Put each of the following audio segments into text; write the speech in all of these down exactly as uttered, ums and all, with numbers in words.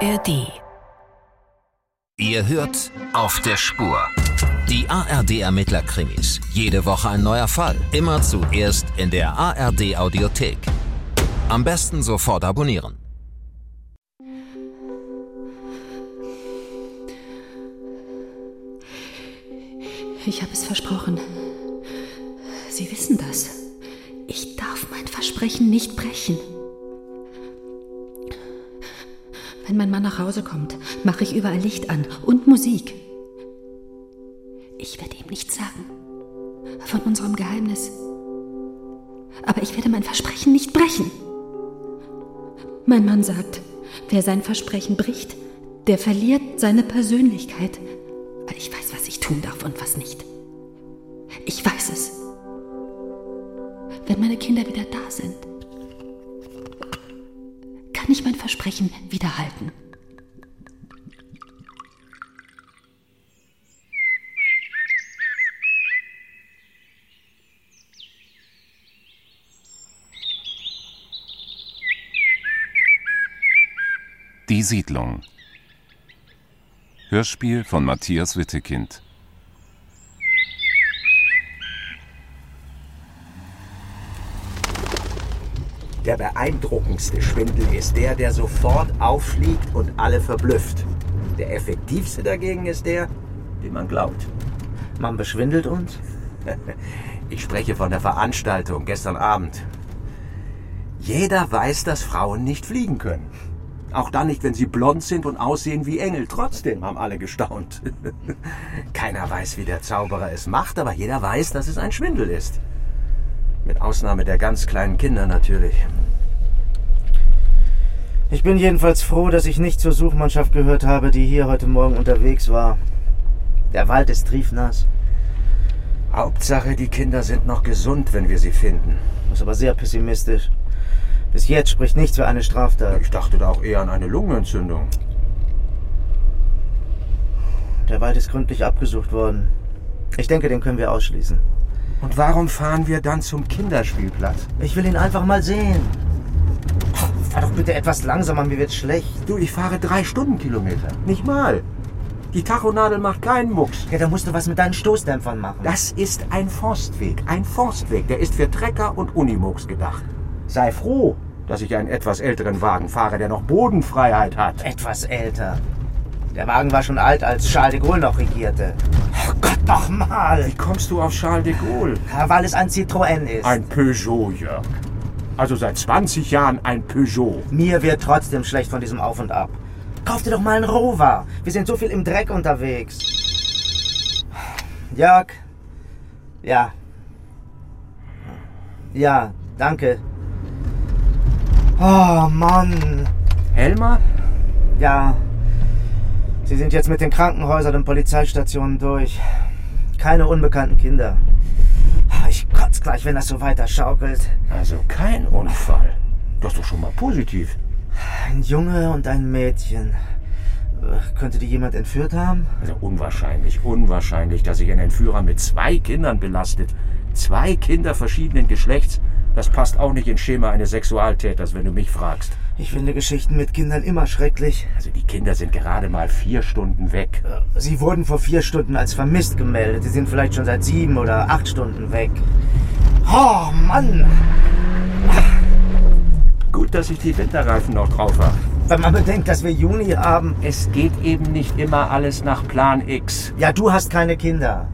R D. Ihr hört Auf der Spur. Die A R D-Ermittler-Krimis. Jede Woche ein neuer Fall. Immer zuerst in der A R D-Audiothek. Am besten sofort abonnieren. Ich habe es versprochen. Sie wissen das. Ich darf mein Versprechen nicht brechen. Wenn mein Mann nach Hause kommt, mache ich überall Licht an und Musik. Ich werde ihm nichts sagen von unserem Geheimnis. Aber ich werde mein Versprechen nicht brechen. Mein Mann sagt, wer sein Versprechen bricht, der verliert seine Persönlichkeit. Weil ich weiß, was ich tun darf und was nicht. Ich weiß es. Wenn meine Kinder wieder da sind, kann ich mein Versprechen wieder halten. Die Siedlung. Hörspiel von Matthias Wittekind. Der beeindruckendste Schwindel ist der, der sofort auffliegt und alle verblüfft. Der effektivste dagegen ist der, den man glaubt. Man beschwindelt uns? Ich spreche von der Veranstaltung gestern Abend. Jeder weiß, dass Frauen nicht fliegen können. Auch dann nicht, wenn sie blond sind und aussehen wie Engel. Trotzdem haben alle gestaunt. Keiner weiß, wie der Zauberer es macht, aber jeder weiß, dass es ein Schwindel ist. Mit Ausnahme der ganz kleinen Kinder natürlich. Ich bin jedenfalls froh, dass ich nicht zur Suchmannschaft gehört habe, die hier heute Morgen unterwegs war. Der Wald ist triefnass. Hauptsache, die Kinder sind noch gesund, wenn wir sie finden. Das ist aber sehr pessimistisch. Bis jetzt spricht nichts für eine Straftat. Ich dachte da auch eher an eine Lungenentzündung. Der Wald ist gründlich abgesucht worden. Ich denke, den können wir ausschließen. Und warum fahren wir dann zum Kinderspielplatz? Ich will ihn einfach mal sehen. Fahr doch bitte etwas langsamer, mir wird schlecht. Du, ich fahre drei Stundenkilometer. Nicht mal. Die Tachonadel macht keinen Mucks. Ja, da musst du was mit deinen Stoßdämpfern machen. Das ist ein Forstweg. Ein Forstweg. Der ist für Trecker und Unimogs gedacht. Sei froh, dass ich einen etwas älteren Wagen fahre, der noch Bodenfreiheit hat. Etwas älter. Der Wagen war schon alt, als Charles de Gaulle noch regierte. Oh Gott, doch mal! Wie kommst du auf Charles de Gaulle? Ja, weil es ein Citroën ist. Ein Peugeot, Jörg. Also seit zwanzig Jahren ein Peugeot. Mir wird trotzdem schlecht von diesem Auf und Ab. Kauf dir doch mal einen Rover. Wir sind so viel im Dreck unterwegs. Jörg? Ja. Ja, danke. Oh, Mann. Helmer? Ja. Sie sind jetzt mit den Krankenhäusern und Polizeistationen durch. Keine unbekannten Kinder. Ich kotze gleich, wenn das so weiter schaukelt. Also kein Unfall. Das ist doch schon mal positiv. Ein Junge und ein Mädchen. Könnte die jemand entführt haben? Also unwahrscheinlich, unwahrscheinlich, dass sich ein Entführer mit zwei Kindern belastet. Zwei Kinder verschiedenen Geschlechts. Das passt auch nicht ins Schema eines Sexualtäters, wenn du mich fragst. Ich finde Geschichten mit Kindern immer schrecklich. Also die Kinder sind gerade mal vier Stunden weg. Sie wurden vor vier Stunden als vermisst gemeldet. Sie sind vielleicht schon seit sieben oder acht Stunden weg. Oh, Mann! Gut, dass ich die Winterreifen noch drauf habe. Wenn man bedenkt, dass wir Juni haben. Es geht eben nicht immer alles nach Plan X. Ja, du hast keine Kinder.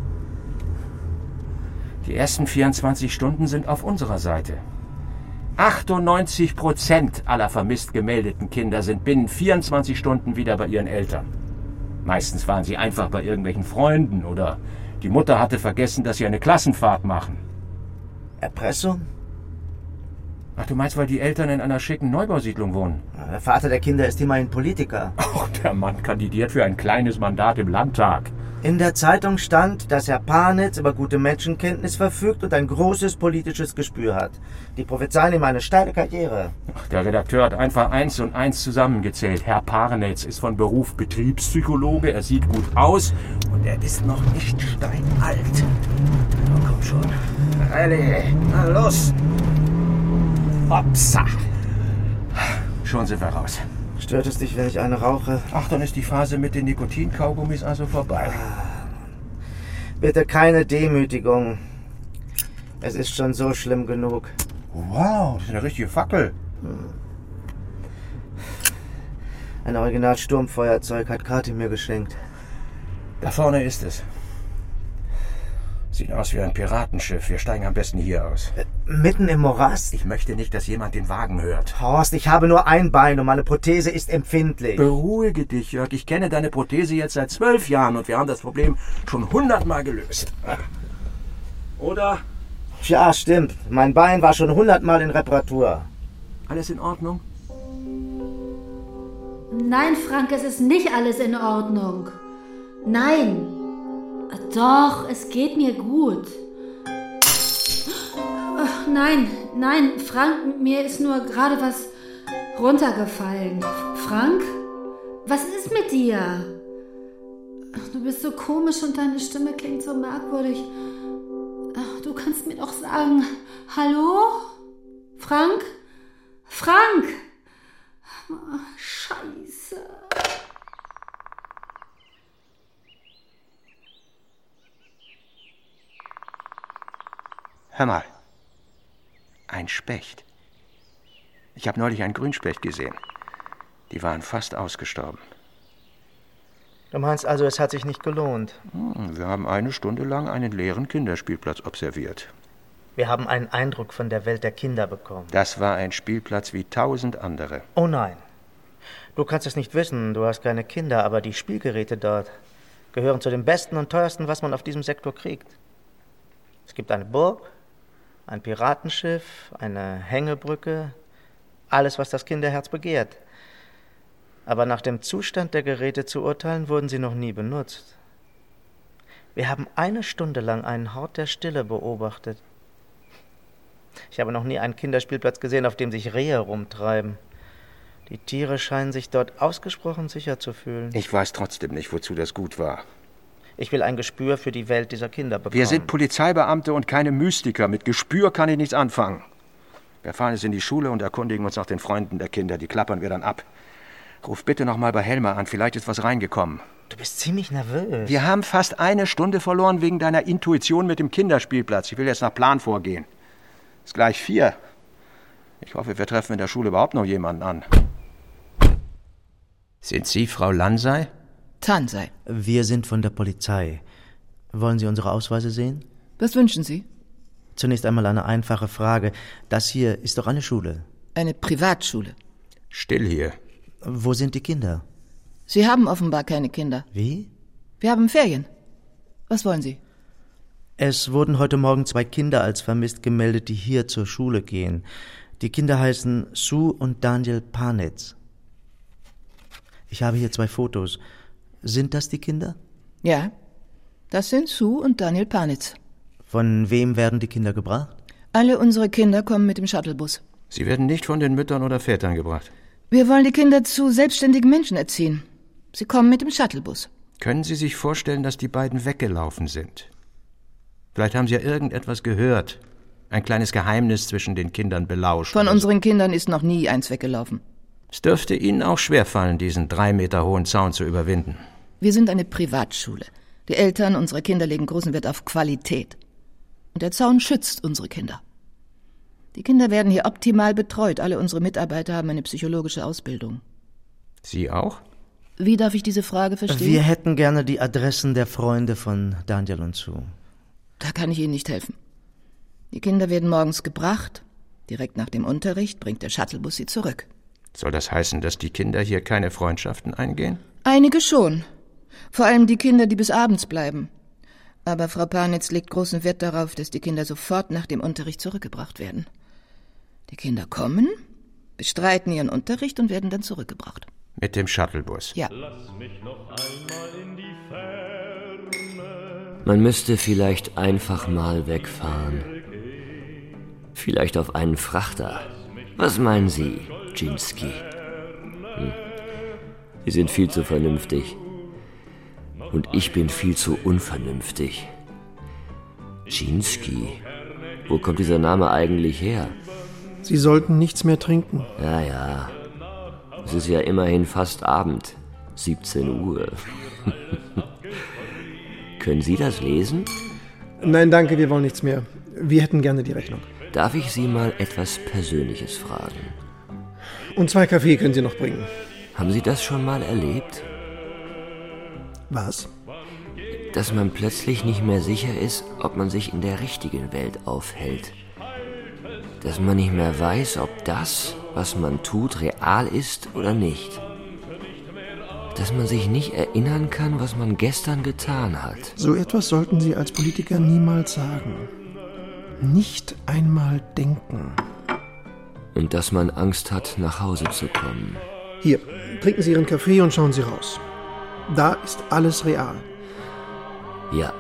Die ersten vierundzwanzig Stunden sind auf unserer Seite. achtundneunzig Prozent aller vermisst gemeldeten Kinder sind binnen vierundzwanzig Stunden wieder bei ihren Eltern. Meistens waren sie einfach bei irgendwelchen Freunden oder die Mutter hatte vergessen, dass sie eine Klassenfahrt machen. Erpressung? Ach, du meinst, weil die Eltern in einer schicken Neubausiedlung wohnen? Der Vater der Kinder ist immerhin Politiker. Oh, der Mann kandidiert für ein kleines Mandat im Landtag. In der Zeitung stand, dass Herr Parnitz über gute Menschenkenntnis verfügt und ein großes politisches Gespür hat. Die prophezeien ihm eine steile Karriere. Ach, der Redakteur hat einfach eins und eins zusammengezählt. Herr Parnitz ist von Beruf Betriebspsychologe, er sieht gut aus und er ist noch nicht steinalt. Oh, komm schon. Eile, na los. Hopsa. Schon sind wir raus. Stört es dich, wenn ich eine rauche? Ach, dann ist die Phase mit den Nikotin-Kaugummis also vorbei. Bitte keine Demütigung. Es ist schon so schlimm genug. Wow, das ist eine richtige Fackel. Ein Original-Sturmfeuerzeug hat Kathi mir geschenkt. Da vorne ist es. Sieht aus wie ein Piratenschiff. Wir steigen am besten hier aus. Äh, mitten im Morast? Ich möchte nicht, dass jemand den Wagen hört. Horst, ich habe nur ein Bein und meine Prothese ist empfindlich. Beruhige dich, Jörg. Ich kenne deine Prothese jetzt seit zwölf Jahren und wir haben das Problem schon hundertmal gelöst. Oder? Ja, stimmt. Mein Bein war schon hundertmal in Reparatur. Alles in Ordnung? Nein, Frank, es ist nicht alles in Ordnung. Nein. Doch, es geht mir gut. Ach, nein, nein, Frank, mir ist nur gerade was runtergefallen. Frank? Was ist mit dir? Du bist so komisch und deine Stimme klingt so merkwürdig. Du kannst mir doch sagen, hallo? Frank? Frank! Oh, Scheiße. Hör mal. Ein Specht. Ich habe neulich einen Grünspecht gesehen. Die waren fast ausgestorben. Du meinst also, es hat sich nicht gelohnt? Hm, wir haben eine Stunde lang einen leeren Kinderspielplatz observiert. Wir haben einen Eindruck von der Welt der Kinder bekommen. Das war ein Spielplatz wie tausend andere. Oh nein. Du kannst es nicht wissen, du hast keine Kinder, aber die Spielgeräte dort gehören zu den besten und teuersten, was man auf diesem Sektor kriegt. Es gibt eine Burg, ein Piratenschiff, eine Hängebrücke, alles, was das Kinderherz begehrt. Aber nach dem Zustand der Geräte zu urteilen, wurden sie noch nie benutzt. Wir haben eine Stunde lang einen Hort der Stille beobachtet. Ich habe noch nie einen Kinderspielplatz gesehen, auf dem sich Rehe rumtreiben. Die Tiere scheinen sich dort ausgesprochen sicher zu fühlen. Ich weiß trotzdem nicht, wozu das gut war. Ich will ein Gespür für die Welt dieser Kinder bekommen. Wir sind Polizeibeamte und keine Mystiker. Mit Gespür kann ich nichts anfangen. Wir fahren jetzt in die Schule und erkundigen uns nach den Freunden der Kinder. Die klappern wir dann ab. Ruf bitte noch mal bei Helmer an. Vielleicht ist was reingekommen. Du bist ziemlich nervös. Wir haben fast eine Stunde verloren wegen deiner Intuition mit dem Kinderspielplatz. Ich will jetzt nach Plan vorgehen. Ist gleich vier. Ich hoffe, wir treffen in der Schule überhaupt noch jemanden an. Sind Sie Frau Lansey? Tansey. Wir sind von der Polizei. Wollen Sie unsere Ausweise sehen? Was wünschen Sie? Zunächst einmal eine einfache Frage. Das hier ist doch eine Schule. Eine Privatschule. Still hier. Wo sind die Kinder? Sie haben offenbar keine Kinder. Wie? Wir haben Ferien. Was wollen Sie? Es wurden heute Morgen zwei Kinder als vermisst gemeldet, die hier zur Schule gehen. Die Kinder heißen Sue und Daniel Panitz. Ich habe hier zwei Fotos. Sind das die Kinder? Ja, das sind Sue und Daniel Panitz. Von wem werden die Kinder gebracht? Alle unsere Kinder kommen mit dem Shuttlebus. Sie werden nicht von den Müttern oder Vätern gebracht. Wir wollen die Kinder zu selbstständigen Menschen erziehen. Sie kommen mit dem Shuttlebus. Können Sie sich vorstellen, dass die beiden weggelaufen sind? Vielleicht haben Sie ja irgendetwas gehört. Ein kleines Geheimnis zwischen den Kindern belauscht. Von unseren Kindern ist noch nie eins weggelaufen. Es dürfte Ihnen auch schwerfallen, diesen drei Meter hohen Zaun zu überwinden. Wir sind eine Privatschule. Die Eltern unserer Kinder legen großen Wert auf Qualität. Und der Zaun schützt unsere Kinder. Die Kinder werden hier optimal betreut. Alle unsere Mitarbeiter haben eine psychologische Ausbildung. Sie auch? Wie darf ich diese Frage verstehen? Wir hätten gerne die Adressen der Freunde von Daniel und Sue. Da kann ich Ihnen nicht helfen. Die Kinder werden morgens gebracht. Direkt nach dem Unterricht bringt der Shuttlebus sie zurück. Soll das heißen, dass die Kinder hier keine Freundschaften eingehen? Einige schon. Vor allem die Kinder, die bis abends bleiben. Aber Frau Panitz legt großen Wert darauf, dass die Kinder sofort nach dem Unterricht zurückgebracht werden. Die Kinder kommen, bestreiten ihren Unterricht und werden dann zurückgebracht. Mit dem Shuttlebus? Ja. Lass mich noch einmal in die Ferne. Man müsste vielleicht einfach mal wegfahren. Vielleicht auf einen Frachter. Was meinen Sie, Dschinski? Hm. Sie sind viel zu vernünftig. Und ich bin viel zu unvernünftig. Dschinski? Wo kommt dieser Name eigentlich her? Sie sollten nichts mehr trinken. Ja, ja. Es ist ja immerhin fast Abend. siebzehn Uhr. Können Sie das lesen? Nein, danke, wir wollen nichts mehr. Wir hätten gerne die Rechnung. Darf ich Sie mal etwas Persönliches fragen? Und zwei Kaffee können Sie noch bringen. Haben Sie das schon mal erlebt? Was? Dass man plötzlich nicht mehr sicher ist, ob man sich in der richtigen Welt aufhält. Dass man nicht mehr weiß, ob das, was man tut, real ist oder nicht. Dass man sich nicht erinnern kann, was man gestern getan hat. So etwas sollten Sie als Politiker niemals sagen. Nicht einmal denken. Und dass man Angst hat, nach Hause zu kommen. Hier, trinken Sie Ihren Kaffee und schauen Sie raus. Da ist alles real. Ja.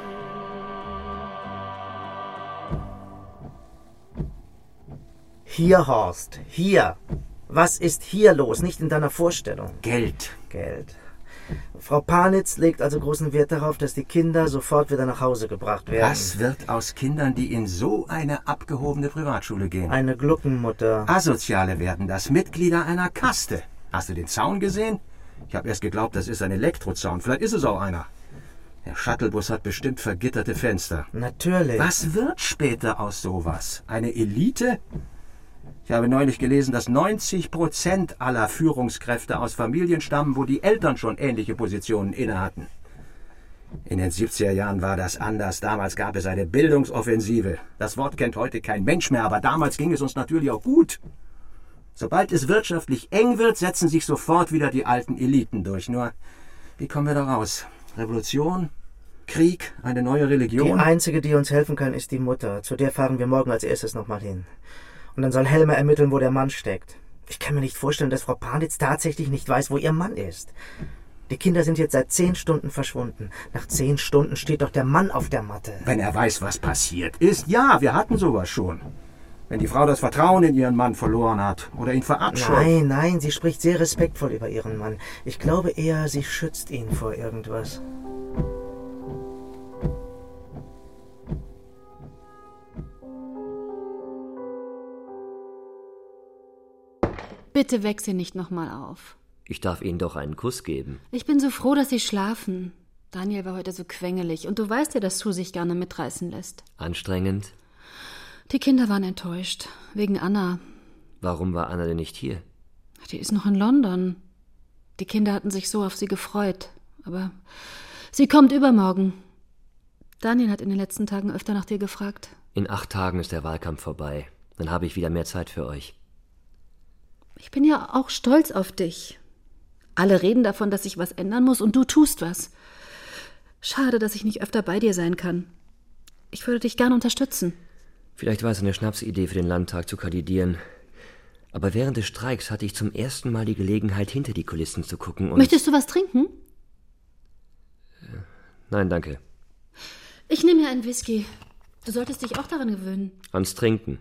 Hier, Horst, hier. Was ist hier los? Nicht in deiner Vorstellung. Geld. Geld. Frau Panitz legt also großen Wert darauf, dass die Kinder sofort wieder nach Hause gebracht werden. Was wird aus Kindern, die in so eine abgehobene Privatschule gehen? Eine Gluckenmutter. Asoziale werden das, Mitglieder einer Kaste. Hast du den Zaun gesehen? Ich habe erst geglaubt, das ist ein Elektrozaun. Vielleicht ist es auch einer. Der Shuttlebus hat bestimmt vergitterte Fenster. Natürlich. Was wird später aus sowas? Eine Elite? Ich habe neulich gelesen, dass neunzig Prozent aller Führungskräfte aus Familien stammen, wo die Eltern schon ähnliche Positionen innehatten. In den siebziger Jahren war das anders. Damals gab es eine Bildungsoffensive. Das Wort kennt heute kein Mensch mehr, aber damals ging es uns natürlich auch gut. Sobald es wirtschaftlich eng wird, setzen sich sofort wieder die alten Eliten durch. Nur, wie kommen wir da raus? Revolution? Krieg? Eine neue Religion? Die einzige, die uns helfen kann, ist die Mutter. Zu der fahren wir morgen als erstes nochmal hin. Und dann soll Helmer ermitteln, wo der Mann steckt. Ich kann mir nicht vorstellen, dass Frau Panitz tatsächlich nicht weiß, wo ihr Mann ist. Die Kinder sind jetzt seit zehn Stunden verschwunden. Nach zehn Stunden steht doch der Mann auf der Matte. Wenn er weiß, was passiert ist. Ja, wir hatten sowas schon. Wenn die Frau das Vertrauen in ihren Mann verloren hat oder ihn verabscheut. Nein, nein, sie spricht sehr respektvoll über ihren Mann. Ich glaube eher, sie schützt ihn vor irgendwas. Bitte weck Sie nicht nochmal auf. Ich darf Ihnen doch einen Kuss geben. Ich bin so froh, dass Sie schlafen. Daniel war heute so quengelig und du weißt ja, dass Sue sich gerne mitreißen lässt. Anstrengend? Die Kinder waren enttäuscht. Wegen Anna. Warum war Anna denn nicht hier? Die ist noch in London. Die Kinder hatten sich so auf sie gefreut. Aber sie kommt übermorgen. Daniel hat in den letzten Tagen öfter nach dir gefragt. In acht Tagen ist der Wahlkampf vorbei. Dann habe ich wieder mehr Zeit für euch. Ich bin ja auch stolz auf dich. Alle reden davon, dass sich was ändern muss und du tust was. Schade, dass ich nicht öfter bei dir sein kann. Ich würde dich gerne unterstützen. Vielleicht war es eine Schnapsidee für den Landtag zu kandidieren. Aber während des Streiks hatte ich zum ersten Mal die Gelegenheit, hinter die Kulissen zu gucken und... Möchtest du was trinken? Nein, danke. Ich nehme mir einen Whisky. Du solltest dich auch daran gewöhnen. Ans Trinken.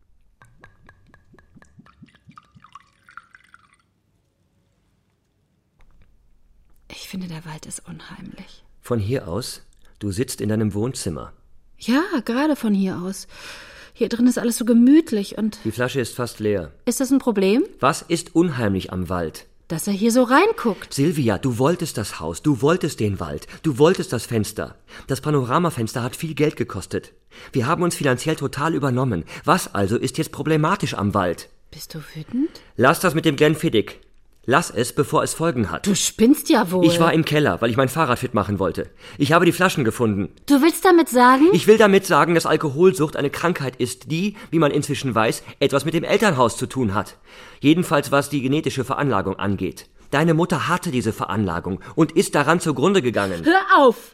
Ich finde, der Wald ist unheimlich. Von hier aus? Du sitzt in deinem Wohnzimmer. Ja, gerade von hier aus. Hier drin ist alles so gemütlich und... Die Flasche ist fast leer. Ist das ein Problem? Was ist unheimlich am Wald? Dass er hier so reinguckt. Silvia, du wolltest das Haus, du wolltest den Wald, du wolltest das Fenster. Das Panoramafenster hat viel Geld gekostet. Wir haben uns finanziell total übernommen. Was also ist jetzt problematisch am Wald? Bist du wütend? Lass das mit dem Glenfiddich. Lass es, bevor es Folgen hat. Du spinnst ja wohl. Ich war im Keller, weil ich mein Fahrrad fit machen wollte. Ich habe die Flaschen gefunden. Du willst damit sagen? Ich will damit sagen, dass Alkoholsucht eine Krankheit ist, die, wie man inzwischen weiß, etwas mit dem Elternhaus zu tun hat. Jedenfalls was die genetische Veranlagung angeht. Deine Mutter hatte diese Veranlagung und ist daran zugrunde gegangen. Hör auf!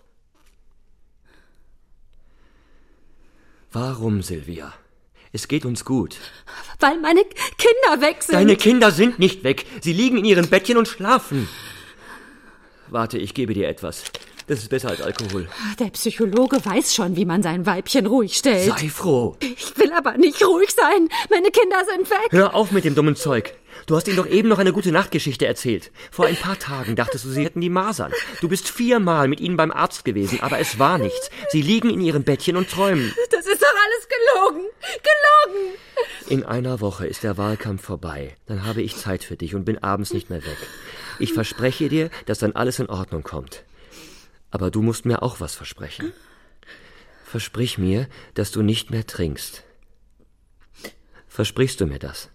Warum, Silvia? Es geht uns gut. Weil meine Kinder weg sind. Deine Kinder sind nicht weg. Sie liegen in ihren Bettchen und schlafen. Warte, ich gebe dir etwas. Das ist besser als Alkohol. Der Psychologe weiß schon, wie man sein Weibchen ruhig stellt. Sei froh. Ich will aber nicht ruhig sein. Meine Kinder sind weg. Hör auf mit dem dummen Zeug. Du hast ihnen doch eben noch eine gute Nachtgeschichte erzählt. Vor ein paar Tagen dachtest du, sie hätten die Masern. Du bist viermal mit ihnen beim Arzt gewesen, aber es war nichts. Sie liegen in ihrem Bettchen und träumen. Das ist doch alles gelogen. Gelogen. In einer Woche ist der Wahlkampf vorbei. Dann habe ich Zeit für dich und bin abends nicht mehr weg. Ich verspreche dir, dass dann alles in Ordnung kommt. Aber du musst mir auch was versprechen. Versprich mir, dass du nicht mehr trinkst. Versprichst du mir das?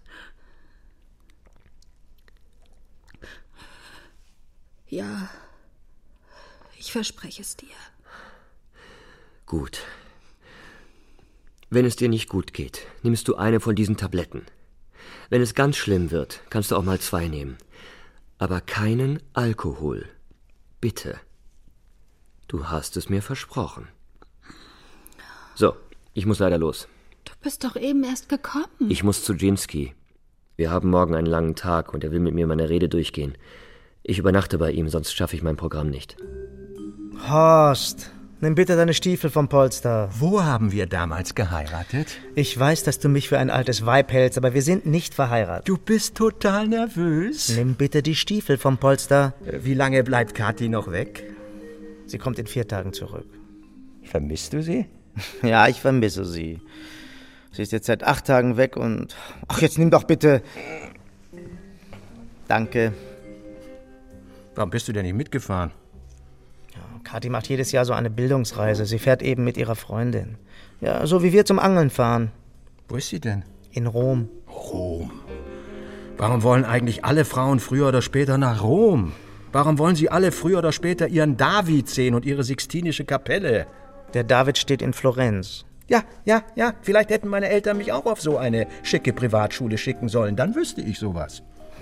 Ja, ich verspreche es dir. Gut. Wenn es dir nicht gut geht, nimmst du eine von diesen Tabletten. Wenn es ganz schlimm wird, kannst du auch mal zwei nehmen. Aber keinen Alkohol. Bitte. Du hast es mir versprochen. So, ich muss leider los. Du bist doch eben erst gekommen. Ich muss zu Dschinski. Wir haben morgen einen langen Tag und er will mit mir meine Rede durchgehen. Ich übernachte bei ihm, sonst schaffe ich mein Programm nicht. Horst, nimm bitte deine Stiefel vom Polster. Wo haben wir damals geheiratet? Ich weiß, dass du mich für ein altes Weib hältst, aber wir sind nicht verheiratet. Du bist total nervös. Nimm bitte die Stiefel vom Polster. Wie lange bleibt Kathi noch weg? Sie kommt in vier Tagen zurück. Vermisst du sie? Ja, ich vermisse sie. Sie ist jetzt seit acht Tagen weg und... Ach, jetzt nimm doch bitte... Danke. Warum bist du denn nicht mitgefahren? Ja, Kathi macht jedes Jahr so eine Bildungsreise. Sie fährt eben mit ihrer Freundin. Ja, so wie wir zum Angeln fahren. Wo ist sie denn? In Rom. Rom. Warum wollen eigentlich alle Frauen früher oder später nach Rom? Warum wollen sie alle früher oder später ihren David sehen und ihre Sixtinische Kapelle? Der David steht in Florenz. Ja, ja, ja. Vielleicht hätten meine Eltern mich auch auf so eine schicke Privatschule schicken sollen. Dann wüsste ich sowas.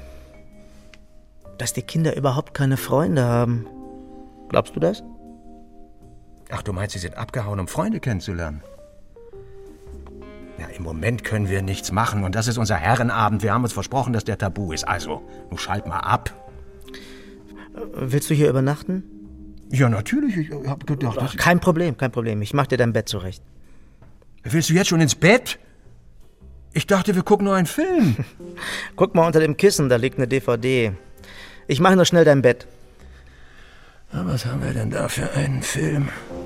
Dass die Kinder überhaupt keine Freunde haben. Glaubst du das? Ach, du meinst, sie sind abgehauen, um Freunde kennenzulernen? Ja, im Moment können wir nichts machen und das ist unser Herrenabend. Wir haben uns versprochen, dass der tabu ist. Also, nun schalt mal ab. Willst du hier übernachten? Ja, natürlich. Ich hab gedacht, Ach, kein Problem, kein Problem. Ich mach dir dein Bett zurecht. Willst du jetzt schon ins Bett? Ich dachte, wir gucken nur einen Film. Guck mal unter dem Kissen, da liegt eine D V D. Ich mache nur schnell dein Bett. Na, was haben wir denn da für einen Film?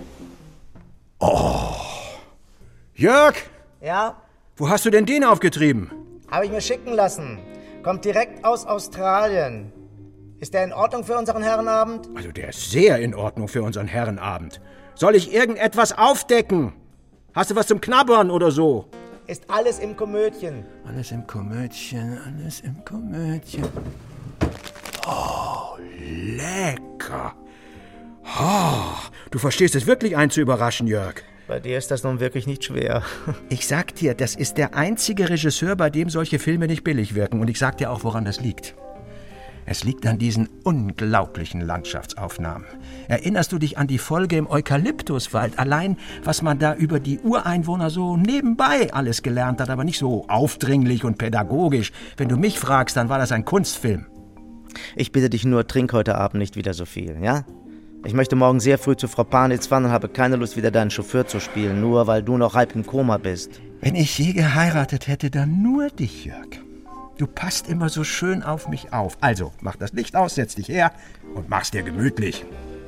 Oh. Jörg! Ja? Wo hast du denn den aufgetrieben? Habe ich mir schicken lassen. Kommt direkt aus Australien. Ist der in Ordnung für unseren Herrenabend? Also der ist sehr in Ordnung für unseren Herrenabend. Soll ich irgendetwas aufdecken? Hast du was zum Knabbern oder so? Ist alles im Komödchen. Alles im Komödchen, alles im Komödchen. Oh, lecker. Oh, du verstehst es wirklich, einen zu überraschen, Jörg. Bei dir ist das nun wirklich nicht schwer. Ich sag dir, das ist der einzige Regisseur, bei dem solche Filme nicht billig wirken. Und ich sag dir auch, woran das liegt. Es liegt an diesen unglaublichen Landschaftsaufnahmen. Erinnerst du dich an die Folge im Eukalyptuswald? Allein, was man da über die Ureinwohner so nebenbei alles gelernt hat, aber nicht so aufdringlich und pädagogisch. Wenn du mich fragst, dann war das ein Kunstfilm. Ich bitte dich nur, trink heute Abend nicht wieder so viel, ja? Ich möchte morgen sehr früh zu Frau Panitz fahren und habe keine Lust, wieder deinen Chauffeur zu spielen, nur weil du noch halb im Koma bist. Wenn ich je geheiratet hätte, dann nur dich, Jörg. Du passt immer so schön auf mich auf. Also, mach das Licht aus, setz dich her und mach's dir gemütlich.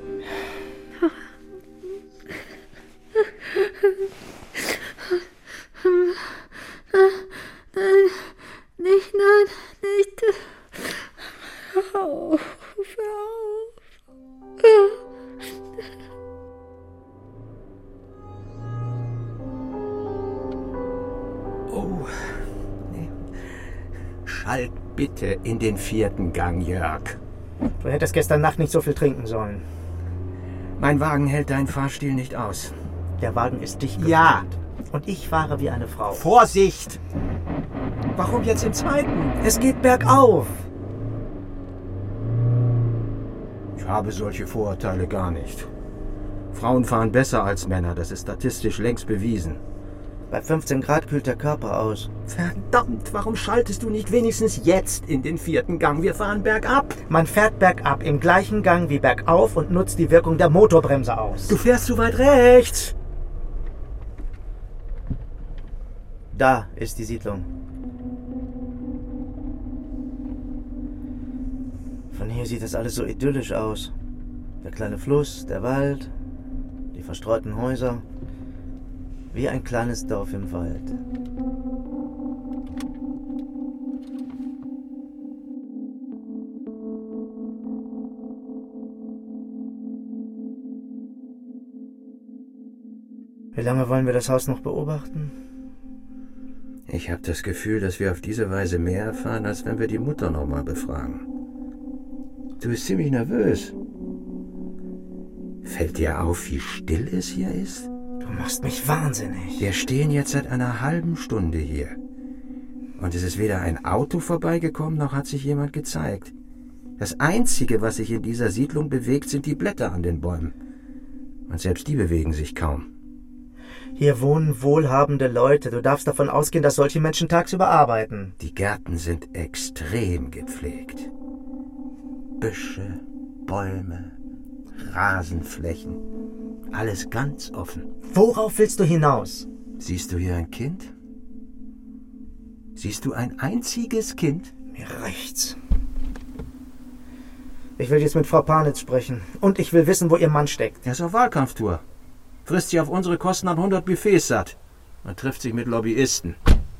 Nein, nicht, nein, nicht. Hör auf, hör auf. Oh, nee. Schalt bitte in den vierten Gang, Jörg. Du hättest gestern Nacht nicht so viel trinken sollen. Mein Wagen hält deinen Fahrstil nicht aus. Der Wagen ist dicht gefüllt. Ja. Und ich fahre wie eine Frau. Vorsicht! Warum jetzt im zweiten? Es geht bergauf. Ich habe solche Vorurteile gar nicht. Frauen fahren besser als Männer, das ist statistisch längst bewiesen. Bei fünfzehn Grad kühlt der Körper aus. Verdammt, warum schaltest du nicht wenigstens jetzt in den vierten Gang? Wir fahren bergab. Man fährt bergab im gleichen Gang wie bergauf und nutzt die Wirkung der Motorbremse aus. Du fährst zu weit rechts. Da ist die Siedlung. Von hier sieht das alles so idyllisch aus. Der kleine Fluss, der Wald, die verstreuten Häuser. Wie ein kleines Dorf im Wald. Wie lange wollen wir das Haus noch beobachten? Ich habe das Gefühl, dass wir auf diese Weise mehr erfahren, als wenn wir die Mutter nochmal befragen. Du bist ziemlich nervös. Fällt dir auf, wie still es hier ist? Du machst mich wahnsinnig. Wir stehen jetzt seit einer halben Stunde hier. Und es ist weder ein Auto vorbeigekommen, noch hat sich jemand gezeigt. Das Einzige, was sich in dieser Siedlung bewegt, sind die Blätter an den Bäumen. Und selbst die bewegen sich kaum. Hier wohnen wohlhabende Leute. Du darfst davon ausgehen, dass solche Menschen tagsüber arbeiten. Die Gärten sind extrem gepflegt. Büsche, Bäume, Rasenflächen. Alles ganz offen. Worauf willst du hinaus? Siehst du hier ein Kind? Siehst du ein einziges Kind? Mir reicht's. Ich will jetzt mit Frau Parnitz sprechen. Und ich will wissen, wo ihr Mann steckt. Er ist auf Wahlkampftour. Frisst sich auf unsere Kosten an hundert Buffets satt. Man trifft sich mit Lobbyisten.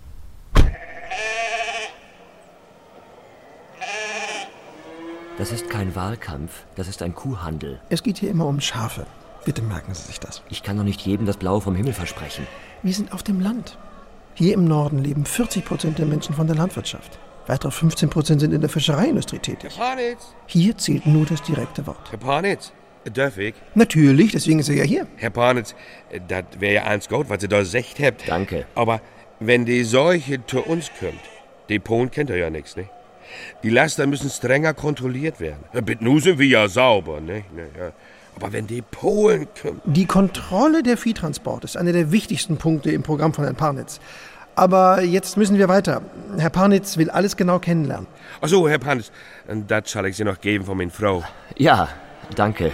Das ist kein Wahlkampf, das ist ein Kuhhandel. Es geht hier immer um Schafe. Bitte merken Sie sich das. Ich kann doch nicht jedem das Blaue vom Himmel versprechen. Wir sind auf dem Land. Hier im Norden leben vierzig Prozent der Menschen von der Landwirtschaft. Weitere fünfzehn Prozent sind in der Fischereiindustrie tätig. Herr Parnitz! Hier zählt nur das direkte Wort. Herr Parnitz, darf ich? Natürlich, deswegen ist er ja hier. Herr Parnitz, das wäre ja eins gut, was ihr da gesagt habt. Danke. Aber wenn die Seuche zu uns kommt, die Polen kennt ihr ja nichts, ne? Die Laster müssen strenger kontrolliert werden. Mit nu sind wir ja sauber, ne? Ja. Aber wenn die Polen kommen... Die Kontrolle der Viehtransport ist einer der wichtigsten Punkte im Programm von Herrn Parnitz. Aber jetzt müssen wir weiter. Herr Parnitz will alles genau kennenlernen. Ach so, Herr Parnitz, das soll ich Sie noch geben von meiner Frau. Ja, danke.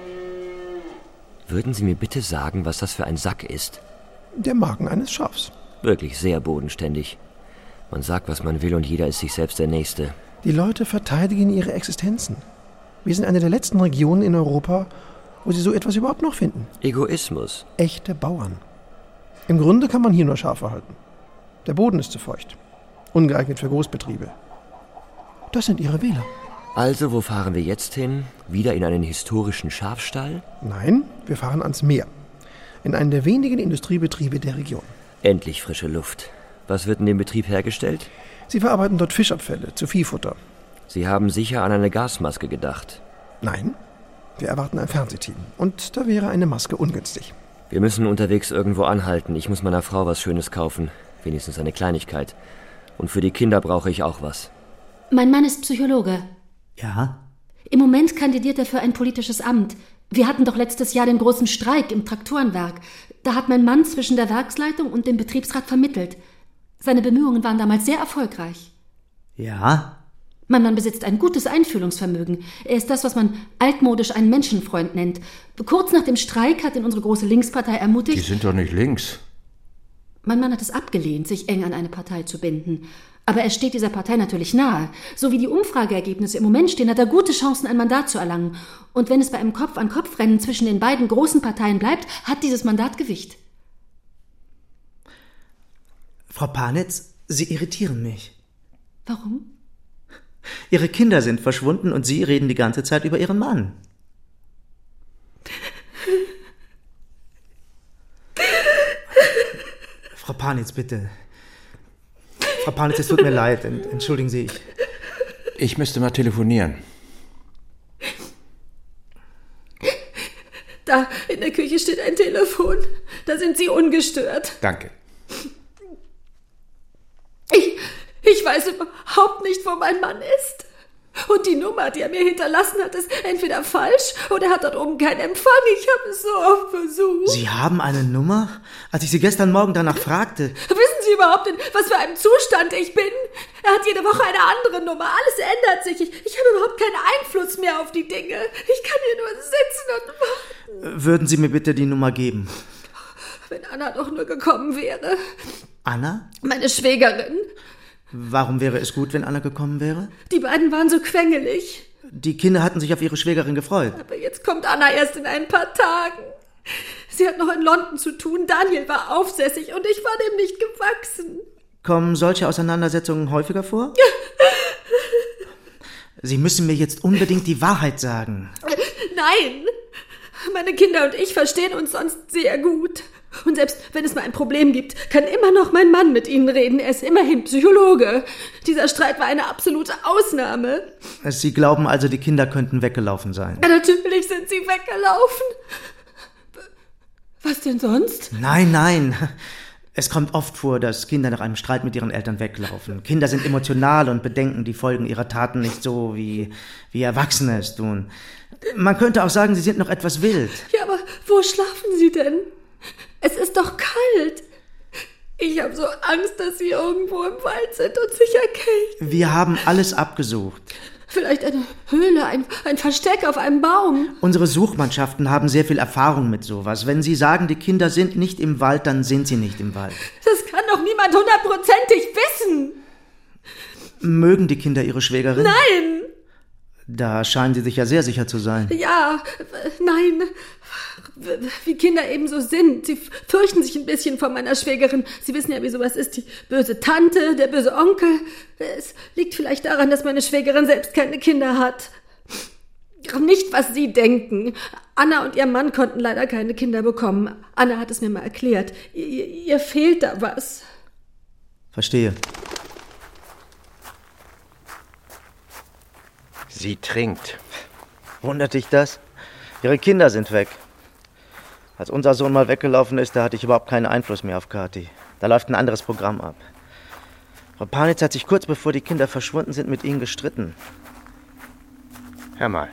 Würden Sie mir bitte sagen, was das für ein Sack ist? Der Magen eines Schafs. Wirklich sehr bodenständig. Man sagt, was man will und jeder ist sich selbst der Nächste. Die Leute verteidigen ihre Existenzen. Wir sind eine der letzten Regionen in Europa, wo sie so etwas überhaupt noch finden. Egoismus. Echte Bauern. Im Grunde kann man hier nur Schafe halten. Der Boden ist zu feucht. Ungeeignet für Großbetriebe. Das sind ihre Wähler. Also, wo fahren wir jetzt hin? Wieder in einen historischen Schafstall? Nein, wir fahren ans Meer. In einen der wenigen Industriebetriebe der Region. Endlich frische Luft. Was wird in dem Betrieb hergestellt? Sie verarbeiten dort Fischabfälle zu Viehfutter. Sie haben sicher an eine Gasmaske gedacht. Nein, wir erwarten ein Fernsehteam. Und da wäre eine Maske ungünstig. Wir müssen unterwegs irgendwo anhalten. Ich muss meiner Frau was Schönes kaufen. Wenigstens eine Kleinigkeit. Und für die Kinder brauche ich auch was. Mein Mann ist Psychologe. Ja? Im Moment kandidiert er für ein politisches Amt. Wir hatten doch letztes Jahr den großen Streik im Traktorenwerk. Da hat mein Mann zwischen der Werksleitung und dem Betriebsrat vermittelt. Seine Bemühungen waren damals sehr erfolgreich. Ja? Mein Mann besitzt ein gutes Einfühlungsvermögen. Er ist das, was man altmodisch einen Menschenfreund nennt. Kurz nach dem Streik hat ihn unsere große Linkspartei ermutigt... Die sind doch nicht links. Mein Mann hat es abgelehnt, sich eng an eine Partei zu binden. Aber er steht dieser Partei natürlich nahe. So wie die Umfrageergebnisse im Moment stehen, hat er gute Chancen, ein Mandat zu erlangen. Und wenn es bei einem Kopf-an-Kopf-Rennen zwischen den beiden großen Parteien bleibt, hat dieses Mandat Gewicht. Frau Parnitz, Sie irritieren mich. Warum? Ihre Kinder sind verschwunden und Sie reden die ganze Zeit über Ihren Mann. Frau Parnitz, bitte. Frau Parnitz, es tut mir leid. Entschuldigen Sie. Ich, ich müsste mal telefonieren. Da in der Küche steht ein Telefon. Da sind Sie ungestört. Danke. Ich, ich weiß überhaupt nicht, wo mein Mann ist. Und die Nummer, die er mir hinterlassen hat, ist entweder falsch oder hat dort oben keinen Empfang. Ich habe es so oft versucht. Sie haben eine Nummer? Als ich Sie gestern Morgen danach fragte. Wissen Sie überhaupt, in was für einem Zustand ich bin? Er hat jede Woche eine andere Nummer. Alles ändert sich. Ich, ich habe überhaupt keinen Einfluss mehr auf die Dinge. Ich kann hier nur sitzen und warten. Würden Sie mir bitte die Nummer geben? Wenn Anna doch nur gekommen wäre. Anna? Meine Schwägerin. Warum wäre es gut, wenn Anna gekommen wäre? Die beiden waren so quengelig. Die Kinder hatten sich auf ihre Schwägerin gefreut. Aber jetzt kommt Anna erst in ein paar Tagen. Sie hat noch in London zu tun. Daniel war aufsässig und ich war dem nicht gewachsen. Kommen solche Auseinandersetzungen häufiger vor? Sie müssen mir jetzt unbedingt die Wahrheit sagen. Nein. Meine Kinder und ich verstehen uns sonst sehr gut. Und selbst wenn es mal ein Problem gibt, kann immer noch mein Mann mit ihnen reden. Er ist immerhin Psychologe. Dieser Streit war eine absolute Ausnahme. Sie glauben also, die Kinder könnten weggelaufen sein? Ja, natürlich sind sie weggelaufen. Was denn sonst? Nein, nein. Es kommt oft vor, dass Kinder nach einem Streit mit ihren Eltern weglaufen. Kinder sind emotional und bedenken die Folgen ihrer Taten nicht so, wie, wie Erwachsene es tun. Man könnte auch sagen, sie sind noch etwas wild. Ja, aber wo schlafen sie denn? Es ist doch kalt. Ich habe so Angst, dass sie irgendwo im Wald sind und sich erkälten. Wir haben alles abgesucht. Vielleicht eine Höhle, ein, ein Versteck auf einem Baum. Unsere Suchmannschaften haben sehr viel Erfahrung mit sowas. Wenn Sie sagen, die Kinder sind nicht im Wald, dann sind sie nicht im Wald. Das kann doch niemand hundertprozentig wissen. Mögen die Kinder ihre Schwägerin? Nein. Da scheinen Sie sich ja sehr sicher zu sein. Ja, nein. Wie Kinder eben so sind. Sie fürchten sich ein bisschen vor meiner Schwägerin. Sie wissen ja, wie sowas ist. Die böse Tante, der böse Onkel. Es liegt vielleicht daran, dass meine Schwägerin selbst keine Kinder hat. Nicht, was Sie denken. Anna und ihr Mann konnten leider keine Kinder bekommen. Anna hat es mir mal erklärt. Ihr, ihr fehlt da was. Verstehe. Sie trinkt. Wundert dich das? Ihre Kinder sind weg. Als unser Sohn mal weggelaufen ist, da hatte ich überhaupt keinen Einfluss mehr auf Kathi. Da läuft ein anderes Programm ab. Frau Panitz hat sich kurz bevor die Kinder verschwunden sind, mit ihnen gestritten. Hör mal.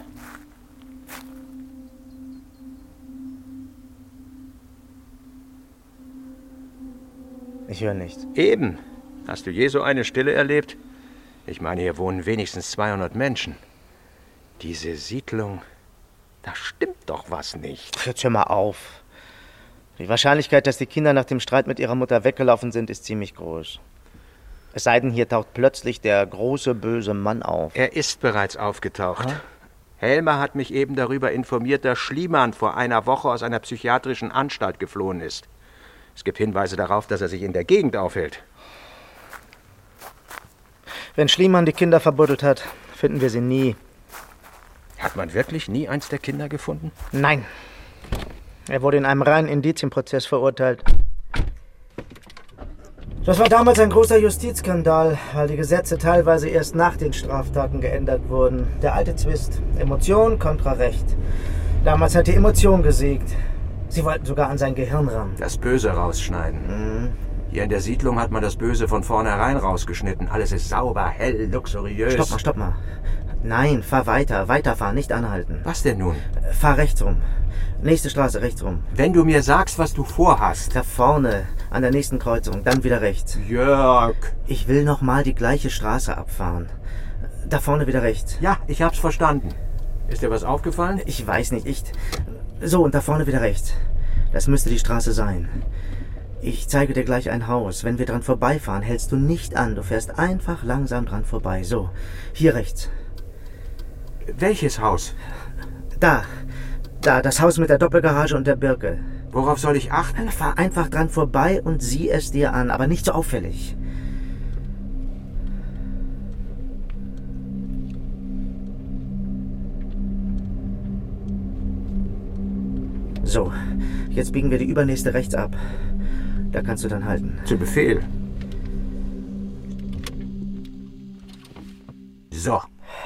Ich höre nichts. Eben. Hast du je so eine Stille erlebt? Ich meine, hier wohnen wenigstens zweihundert Menschen. Diese Siedlung, da stimmt doch was nicht. Jetzt hör mal auf. Die Wahrscheinlichkeit, dass die Kinder nach dem Streit mit ihrer Mutter weggelaufen sind, ist ziemlich groß. Es sei denn, hier taucht plötzlich der große, böse Mann auf. Er ist bereits aufgetaucht. Ha? Helmer hat mich eben darüber informiert, dass Schliemann vor einer Woche aus einer psychiatrischen Anstalt geflohen ist. Es gibt Hinweise darauf, dass er sich in der Gegend aufhält. Wenn Schliemann die Kinder verbuddelt hat, finden wir sie nie. Hat man wirklich nie eins der Kinder gefunden? Nein. Er wurde in einem reinen Indizienprozess verurteilt. Das war damals ein großer Justizskandal, weil die Gesetze teilweise erst nach den Straftaten geändert wurden. Der alte Zwist. Emotion kontra Recht. Damals hat die Emotion gesiegt. Sie wollten sogar an sein Gehirn ran. Das Böse rausschneiden. Mhm. Hier in der Siedlung hat man das Böse von vornherein rausgeschnitten. Alles ist sauber, hell, luxuriös. Stopp mal, stopp mal. Nein, fahr weiter. Weiterfahren, nicht anhalten. Was denn nun? Fahr rechts rum. Nächste Straße, rechts rum. Wenn du mir sagst, was du vorhast. Da vorne, an der nächsten Kreuzung, dann wieder rechts. Jörg. Ich will noch mal die gleiche Straße abfahren. Da vorne wieder rechts. Ja, ich hab's verstanden. Ist dir was aufgefallen? Ich weiß nicht, ich... So, und da vorne wieder rechts. Das müsste die Straße sein. Ich zeige dir gleich ein Haus. Wenn wir dran vorbeifahren, hältst du nicht an. Du fährst einfach langsam dran vorbei. So, hier rechts. Welches Haus? Da. Da, das Haus mit der Doppelgarage und der Birke. Worauf soll ich achten? Fahr einfach dran vorbei und sieh es dir an, aber nicht so auffällig. So, jetzt biegen wir die übernächste rechts ab. Da kannst du dann halten. Zu Befehl. So.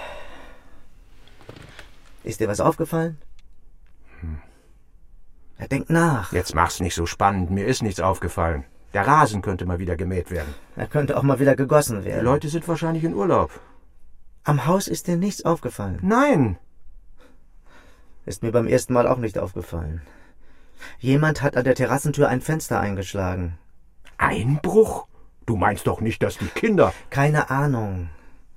Ist dir was aufgefallen? Hm. Ja, denk nach. Jetzt mach's nicht so spannend. Mir ist nichts aufgefallen. Der Rasen könnte mal wieder gemäht werden. Er könnte auch mal wieder gegossen werden. Die Leute sind wahrscheinlich in Urlaub. Am Haus ist dir nichts aufgefallen? Nein. Ist mir beim ersten Mal auch nicht aufgefallen. Jemand hat an der Terrassentür ein Fenster eingeschlagen. Einbruch? Du meinst doch nicht, dass die Kinder... Keine Ahnung.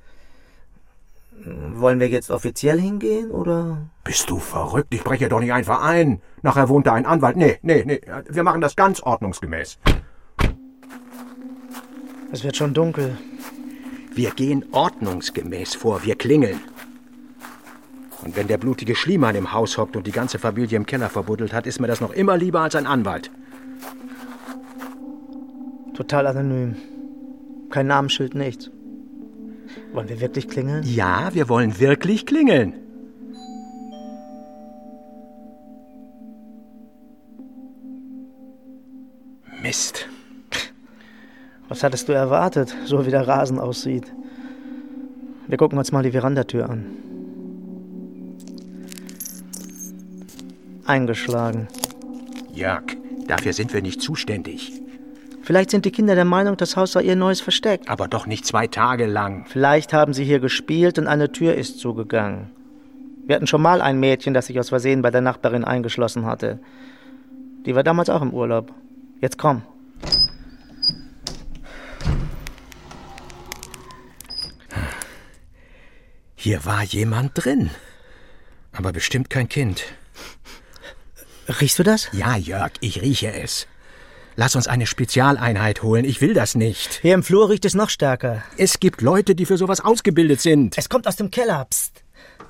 Wollen wir jetzt offiziell hingehen, oder? Bist du verrückt? Ich breche doch nicht einfach ein. Nachher wohnt da ein Anwalt. Nee, nee, nee. Wir machen das ganz ordnungsgemäß. Es wird schon dunkel. Wir gehen ordnungsgemäß vor. Wir klingeln. Und wenn der blutige Schliemann im Haus hockt und die ganze Familie im Keller verbuddelt hat, ist mir das noch immer lieber als ein Anwalt. Total anonym. Kein Namensschild, nichts. Wollen wir wirklich klingeln? Ja, wir wollen wirklich klingeln. Mist. Was hattest du erwartet, so wie der Rasen aussieht? Wir gucken uns mal die Verandatür an. Eingeschlagen. Jörg, dafür sind wir nicht zuständig. Vielleicht sind die Kinder der Meinung, das Haus sei ihr neues Versteck. Aber doch nicht zwei Tage lang. Vielleicht haben sie hier gespielt und eine Tür ist zugegangen. Wir hatten schon mal ein Mädchen, das sich aus Versehen bei der Nachbarin eingeschlossen hatte. Die war damals auch im Urlaub. Jetzt komm. Hier war jemand drin. Aber bestimmt kein Kind. Riechst du das? Ja, Jörg, ich rieche es. Lass uns eine Spezialeinheit holen. Ich will das nicht. Hier im Flur riecht es noch stärker. Es gibt Leute, die für sowas ausgebildet sind. Es kommt aus dem Keller. Psst.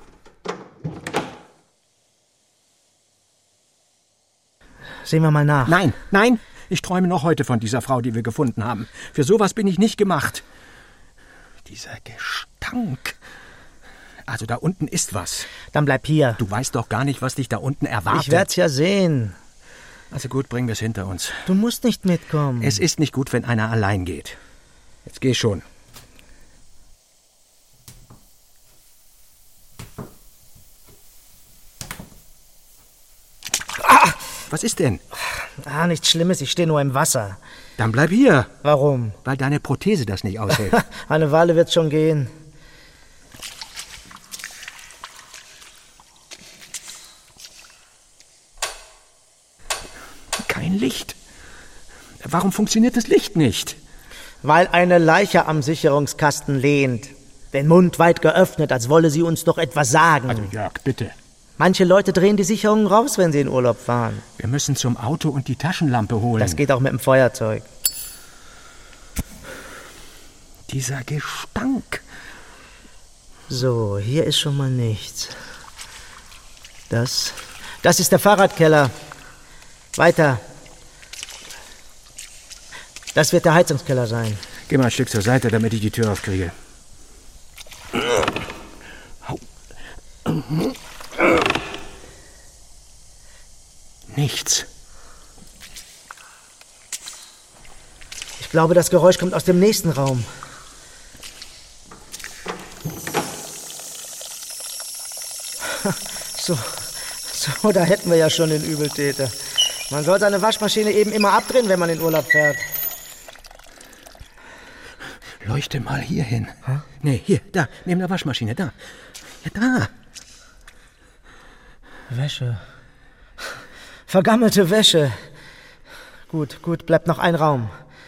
Sehen wir mal nach. Nein, nein. Ich träume noch heute von dieser Frau, die wir gefunden haben. Für sowas bin ich nicht gemacht. Dieser Gestank. Also da unten ist was. Dann bleib hier. Du weißt doch gar nicht, was dich da unten erwartet. Ich werd's ja sehen. Also gut, bringen wir es hinter uns. Du musst nicht mitkommen. Es ist nicht gut, wenn einer allein geht. Jetzt geh schon. Ah, was ist denn? Ah, nichts Schlimmes, ich stehe nur im Wasser. Dann bleib hier. Warum? Weil deine Prothese das nicht aushält. Eine Weile wird's schon gehen. Kein Licht. Warum funktioniert das Licht nicht? Weil eine Leiche am Sicherungskasten lehnt. Den Mund weit geöffnet, als wolle sie uns doch etwas sagen. Also Jörg, bitte. Manche Leute drehen die Sicherungen raus, wenn sie in Urlaub fahren. Wir müssen zum Auto und die Taschenlampe holen. Das geht auch mit dem Feuerzeug. Dieser Gestank. So, hier ist schon mal nichts. Das, das ist der Fahrradkeller. Weiter. Das wird der Heizungskeller sein. Geh mal ein Stück zur Seite, damit ich die Tür aufkriege. Nichts. Ich glaube, das Geräusch kommt aus dem nächsten Raum. So, so, da hätten wir ja schon den Übeltäter. Man soll seine Waschmaschine eben immer abdrehen, wenn man in Urlaub fährt. Leuchte mal hier hin. Hä? Nee, hier, da, neben der Waschmaschine, da. Ja, da. Wäsche. Vergammelte Wäsche. Gut, gut, bleibt noch ein Raum.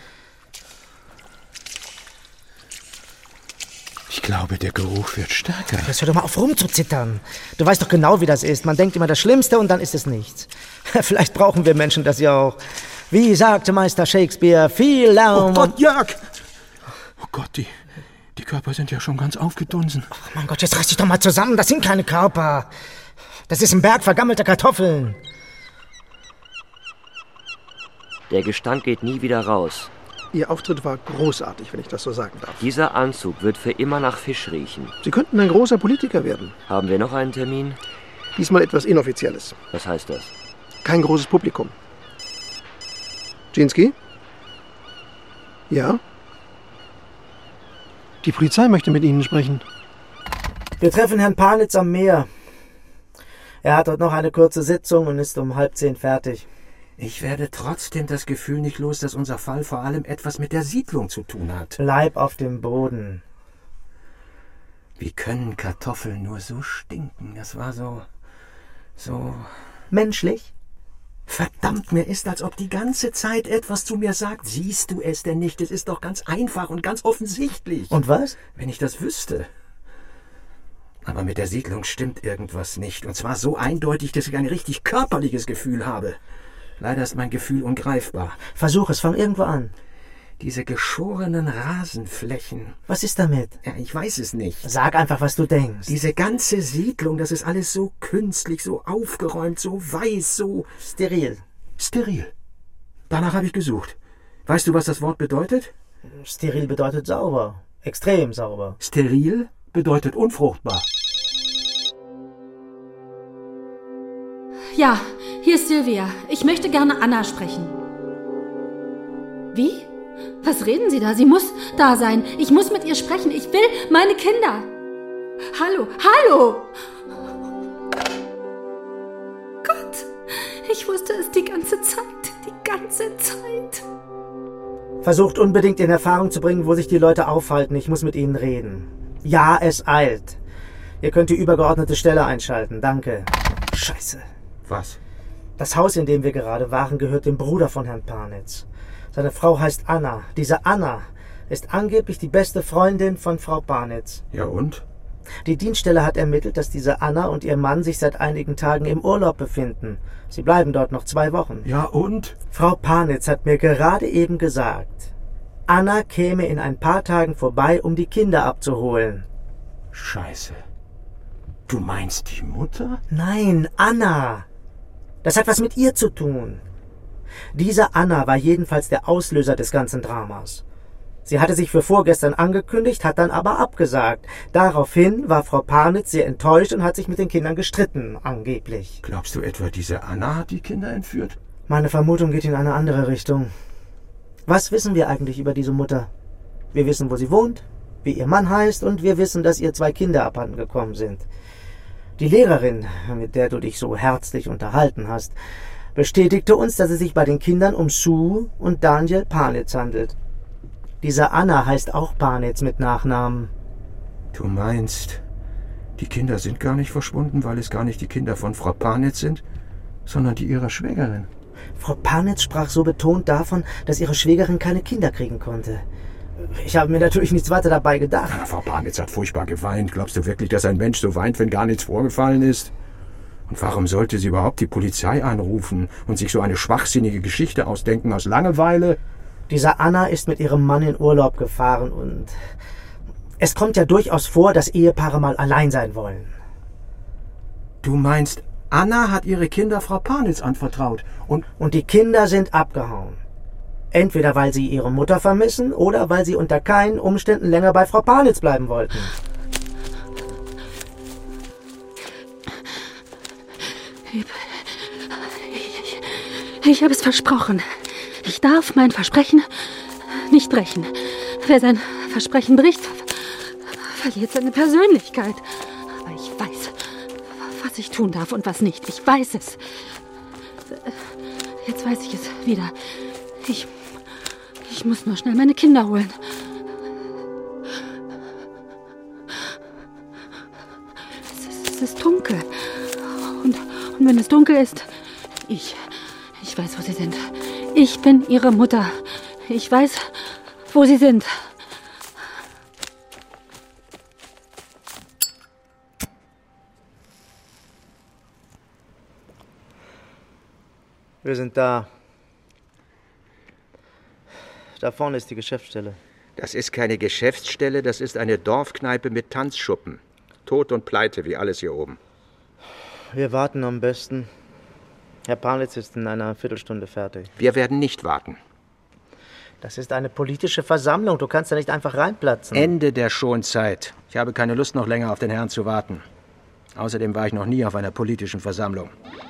Ich glaube, der Geruch wird stärker. Jetzt hör doch mal auf rumzuzittern. Du weißt doch genau, wie das ist. Man denkt immer das Schlimmste und dann ist es nichts. Vielleicht brauchen wir Menschen das ja auch. Wie sagte Meister Shakespeare, viel Lärm... Oh Gott, Jörg! Oh Gott, die, die Körper sind ja schon ganz aufgedunsen. Oh mein Gott, jetzt reiß dich doch mal zusammen. Das sind keine Körper. Das ist ein Berg vergammelter Kartoffeln. Der Gestank geht nie wieder raus. Ihr Auftritt war großartig, wenn ich das so sagen darf. Dieser Anzug wird für immer nach Fisch riechen. Sie könnten ein großer Politiker werden. Haben wir noch einen Termin? Diesmal etwas Inoffizielles. Was heißt das? Kein großes Publikum. Dschinski? Ja? Die Polizei möchte mit Ihnen sprechen. Wir treffen Herrn Panitz am Meer. Er hat heute noch eine kurze Sitzung und ist um halb zehn fertig. Ich werde trotzdem das Gefühl nicht los, dass unser Fall vor allem etwas mit der Siedlung zu tun hat. Bleib auf dem Boden. Wie können Kartoffeln nur so stinken? Das war so... so... Menschlich? Verdammt, mir ist, als ob die ganze Zeit etwas zu mir sagt. Siehst du es denn nicht? Es ist doch ganz einfach und ganz offensichtlich. Und was? Wenn ich das wüsste. Aber mit der Siedlung stimmt irgendwas nicht. Und zwar so eindeutig, dass ich ein richtig körperliches Gefühl habe. Leider ist mein Gefühl ungreifbar. Versuch es, fang irgendwo an. Diese geschorenen Rasenflächen. Was ist damit? Ja, ich weiß es nicht. Sag einfach, was du denkst. Diese ganze Siedlung, das ist alles so künstlich, so aufgeräumt, so weiß, so... Steril. Steril. Danach habe ich gesucht. Weißt du, was das Wort bedeutet? Steril bedeutet sauber. Extrem sauber. Steril bedeutet unfruchtbar. Ja, hier ist Silvia. Ich möchte gerne Anna sprechen. Wie? Was reden Sie da? Sie muss da sein. Ich muss mit ihr sprechen. Ich will meine Kinder. Hallo, hallo! Gott, ich wusste es die ganze Zeit. Die ganze Zeit. Versucht unbedingt in Erfahrung zu bringen, wo sich die Leute aufhalten. Ich muss mit ihnen reden. Ja, es eilt. Ihr könnt die übergeordnete Stelle einschalten. Danke. Scheiße. Was? Das Haus, in dem wir gerade waren, gehört dem Bruder von Herrn Parnitz. Seine Frau heißt Anna. Diese Anna ist angeblich die beste Freundin von Frau Parnitz. Ja und? Die Dienststelle hat ermittelt, dass diese Anna und ihr Mann sich seit einigen Tagen im Urlaub befinden. Sie bleiben dort noch zwei Wochen. Ja und? Frau Parnitz hat mir gerade eben gesagt, Anna käme in ein paar Tagen vorbei, um die Kinder abzuholen. Scheiße. Du meinst die Mutter? Nein, Anna. Das hat was mit ihr zu tun. Diese Anna war jedenfalls der Auslöser des ganzen Dramas. Sie hatte sich für vorgestern angekündigt, hat dann aber abgesagt. Daraufhin war Frau Parnitz sehr enttäuscht und hat sich mit den Kindern gestritten, angeblich. Glaubst du etwa, diese Anna hat die Kinder entführt? Meine Vermutung geht in eine andere Richtung. Was wissen wir eigentlich über diese Mutter? Wir wissen, wo sie wohnt, wie ihr Mann heißt und wir wissen, dass ihr zwei Kinder abhanden gekommen sind. Die Lehrerin, mit der du dich so herzlich unterhalten hast, bestätigte uns, dass es sich bei den Kindern um Sue und Daniel Parnitz handelt. Diese Anna heißt auch Parnitz mit Nachnamen. Du meinst, die Kinder sind gar nicht verschwunden, weil es gar nicht die Kinder von Frau Parnitz sind, sondern die ihrer Schwägerin? Frau Parnitz sprach so betont davon, dass ihre Schwägerin keine Kinder kriegen konnte. Ich habe mir natürlich nichts weiter dabei gedacht. Ja, Frau Parnitz hat furchtbar geweint. Glaubst du wirklich, dass ein Mensch so weint, wenn gar nichts vorgefallen ist? Und warum sollte sie überhaupt die Polizei anrufen und sich so eine schwachsinnige Geschichte ausdenken aus Langeweile? Diese Anna ist mit ihrem Mann in Urlaub gefahren und es kommt ja durchaus vor, dass Ehepaare mal allein sein wollen. Du meinst, Anna hat ihre Kinder Frau Parnitz anvertraut und... Und die Kinder sind abgehauen. Entweder weil sie ihre Mutter vermissen oder weil sie unter keinen Umständen länger bei Frau Parnitz bleiben wollten. Ich, ich, ich habe es versprochen. Ich darf mein Versprechen nicht brechen. Wer sein Versprechen bricht, verliert seine Persönlichkeit. Aber ich weiß, was ich tun darf und was nicht. Ich weiß es. Jetzt weiß ich es wieder. Ich, ich muss nur schnell meine Kinder holen. Es ist, es ist dunkel. Und, und wenn es dunkel ist, ich, ich weiß, wo sie sind. Ich bin ihre Mutter. Ich weiß, wo sie sind. Wir sind da. Da vorne ist die Geschäftsstelle. Das ist keine Geschäftsstelle, das ist eine Dorfkneipe mit Tanzschuppen. Tod und Pleite, wie alles hier oben. Wir warten am besten. Herr Parnitz ist in einer Viertelstunde fertig. Wir werden nicht warten. Das ist eine politische Versammlung. Du kannst da nicht einfach reinplatzen. Ende der Schonzeit. Ich habe keine Lust, noch länger auf den Herrn zu warten. Außerdem war ich noch nie auf einer politischen Versammlung.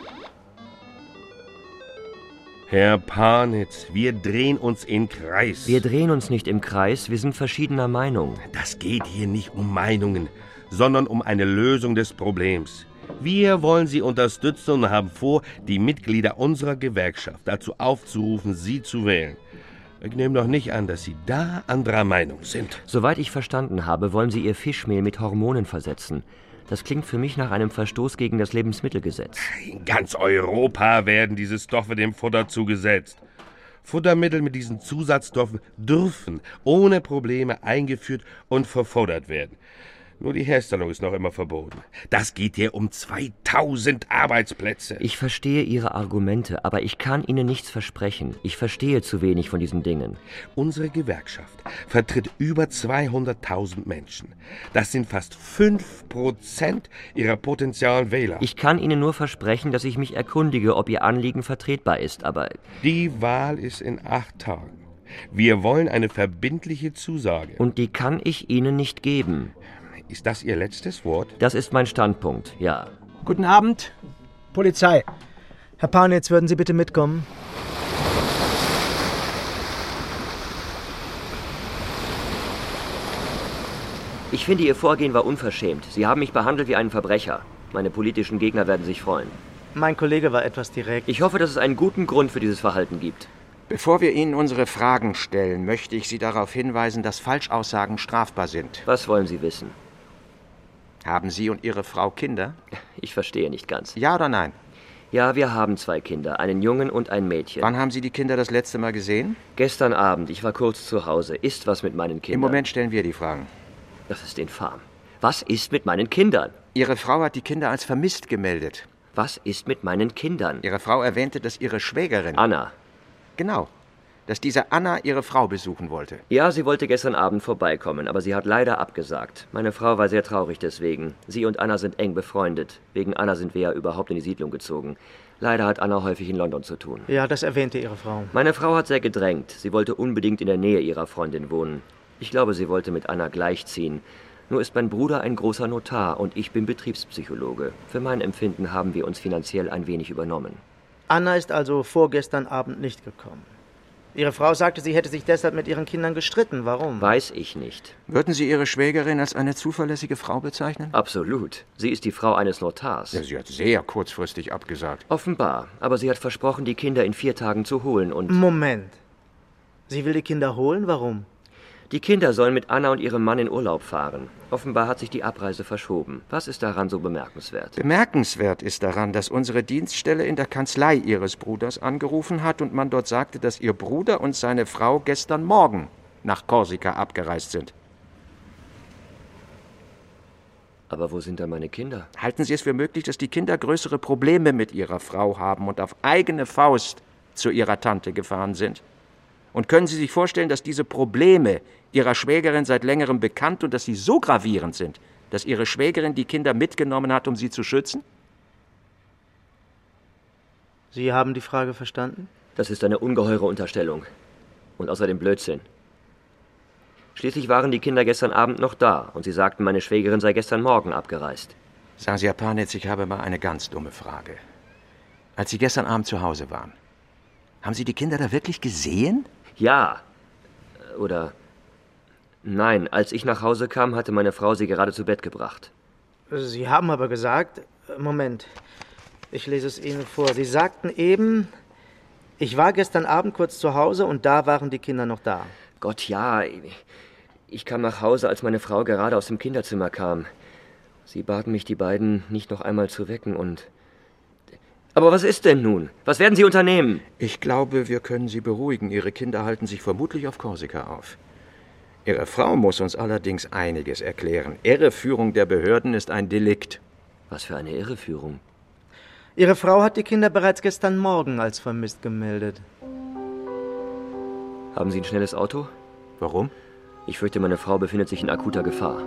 Herr Parnitz, wir drehen uns im Kreis. Wir drehen uns nicht im Kreis, wir sind verschiedener Meinung. Das geht hier nicht um Meinungen, sondern um eine Lösung des Problems. Wir wollen Sie unterstützen und haben vor, die Mitglieder unserer Gewerkschaft dazu aufzurufen, Sie zu wählen. Ich nehme doch nicht an, dass Sie da anderer Meinung sind. Soweit ich verstanden habe, wollen Sie Ihr Fischmehl mit Hormonen versetzen. Das klingt für mich nach einem Verstoß gegen das Lebensmittelgesetz. In ganz Europa werden diese Stoffe dem Futter zugesetzt. Futtermittel mit diesen Zusatzstoffen dürfen ohne Probleme eingeführt und verfordert werden. Nur die Herstellung ist noch immer verboten. Das geht hier um zweitausend Arbeitsplätze. Ich verstehe Ihre Argumente, aber ich kann Ihnen nichts versprechen. Ich verstehe zu wenig von diesen Dingen. Unsere Gewerkschaft vertritt über zweihunderttausend Menschen. Das sind fast fünf Prozent ihrer potenziellen Wähler. Ich kann Ihnen nur versprechen, dass ich mich erkundige, ob Ihr Anliegen vertretbar ist, aber... Die Wahl ist in acht Tagen. Wir wollen eine verbindliche Zusage. Und die kann ich Ihnen nicht geben. Ist das Ihr letztes Wort? Das ist mein Standpunkt, ja. Guten Abend, Polizei. Herr Panitz, würden Sie bitte mitkommen? Ich finde, Ihr Vorgehen war unverschämt. Sie haben mich behandelt wie einen Verbrecher. Meine politischen Gegner werden sich freuen. Mein Kollege war etwas direkt. Ich hoffe, dass es einen guten Grund für dieses Verhalten gibt. Bevor wir Ihnen unsere Fragen stellen, möchte ich Sie darauf hinweisen, dass Falschaussagen strafbar sind. Was wollen Sie wissen? Haben Sie und Ihre Frau Kinder? Ich verstehe nicht ganz. Ja oder nein? Ja, wir haben zwei Kinder, einen Jungen und ein Mädchen. Wann haben Sie die Kinder das letzte Mal gesehen? Gestern Abend, ich war kurz zu Hause. Ist was mit meinen Kindern? Im Moment stellen wir die Fragen. Das ist infam. Was ist mit meinen Kindern? Ihre Frau hat die Kinder als vermisst gemeldet. Was ist mit meinen Kindern? Ihre Frau erwähnte, dass Ihre Schwägerin... Anna. Genau. Dass diese Anna ihre Frau besuchen wollte. Ja, sie wollte gestern Abend vorbeikommen, aber sie hat leider abgesagt. Meine Frau war sehr traurig deswegen. Sie und Anna sind eng befreundet. Wegen Anna sind wir ja überhaupt in die Siedlung gezogen. Leider hat Anna häufig in London zu tun. Ja, das erwähnte Ihre Frau. Meine Frau hat sehr gedrängt. Sie wollte unbedingt in der Nähe ihrer Freundin wohnen. Ich glaube, sie wollte mit Anna gleichziehen. Nur ist mein Bruder ein großer Notar und ich bin Betriebspsychologe. Für mein Empfinden haben wir uns finanziell ein wenig übernommen. Anna ist also vorgestern Abend nicht gekommen. Ihre Frau sagte, sie hätte sich deshalb mit ihren Kindern gestritten. Warum? Weiß ich nicht. Würden Sie Ihre Schwägerin als eine zuverlässige Frau bezeichnen? Absolut. Sie ist die Frau eines Notars. Ja, sie hat sehr kurzfristig abgesagt. Offenbar. Aber sie hat versprochen, die Kinder in vier Tagen zu holen und... Moment. Sie will die Kinder holen? Warum? Die Kinder sollen mit Anna und ihrem Mann in Urlaub fahren. Offenbar hat sich die Abreise verschoben. Was ist daran so bemerkenswert? Bemerkenswert ist daran, dass unsere Dienststelle in der Kanzlei Ihres Bruders angerufen hat und man dort sagte, dass Ihr Bruder und seine Frau gestern Morgen nach Korsika abgereist sind. Aber wo sind da meine Kinder? Halten Sie es für möglich, dass die Kinder größere Probleme mit ihrer Frau haben und auf eigene Faust zu ihrer Tante gefahren sind? Und können Sie sich vorstellen, dass diese Probleme Ihrer Schwägerin seit längerem bekannt und dass sie so gravierend sind, dass Ihre Schwägerin die Kinder mitgenommen hat, um sie zu schützen? Sie haben die Frage verstanden? Das ist eine ungeheure Unterstellung. Und außerdem Blödsinn. Schließlich waren die Kinder gestern Abend noch da und Sie sagten, meine Schwägerin sei gestern Morgen abgereist. Sagen Sie, Herr Panitz, ich habe mal eine ganz dumme Frage. Als Sie gestern Abend zu Hause waren, haben Sie die Kinder da wirklich gesehen? Ja. Oder... Nein, als ich nach Hause kam, hatte meine Frau sie gerade zu Bett gebracht. Sie haben aber gesagt... Moment, ich lese es Ihnen vor. Sie sagten eben, ich war gestern Abend kurz zu Hause und da waren die Kinder noch da. Gott, ja. Ich kam nach Hause, als meine Frau gerade aus dem Kinderzimmer kam. Sie baten mich, die beiden nicht noch einmal zu wecken und... Aber was ist denn nun? Was werden Sie unternehmen? Ich glaube, wir können Sie beruhigen. Ihre Kinder halten sich vermutlich auf Korsika auf. Ihre Frau muss uns allerdings einiges erklären. Irreführung der Behörden ist ein Delikt. Was für eine Irreführung? Ihre Frau hat die Kinder bereits gestern Morgen als vermisst gemeldet. Haben Sie ein schnelles Auto? Warum? Ich fürchte, meine Frau befindet sich in akuter Gefahr.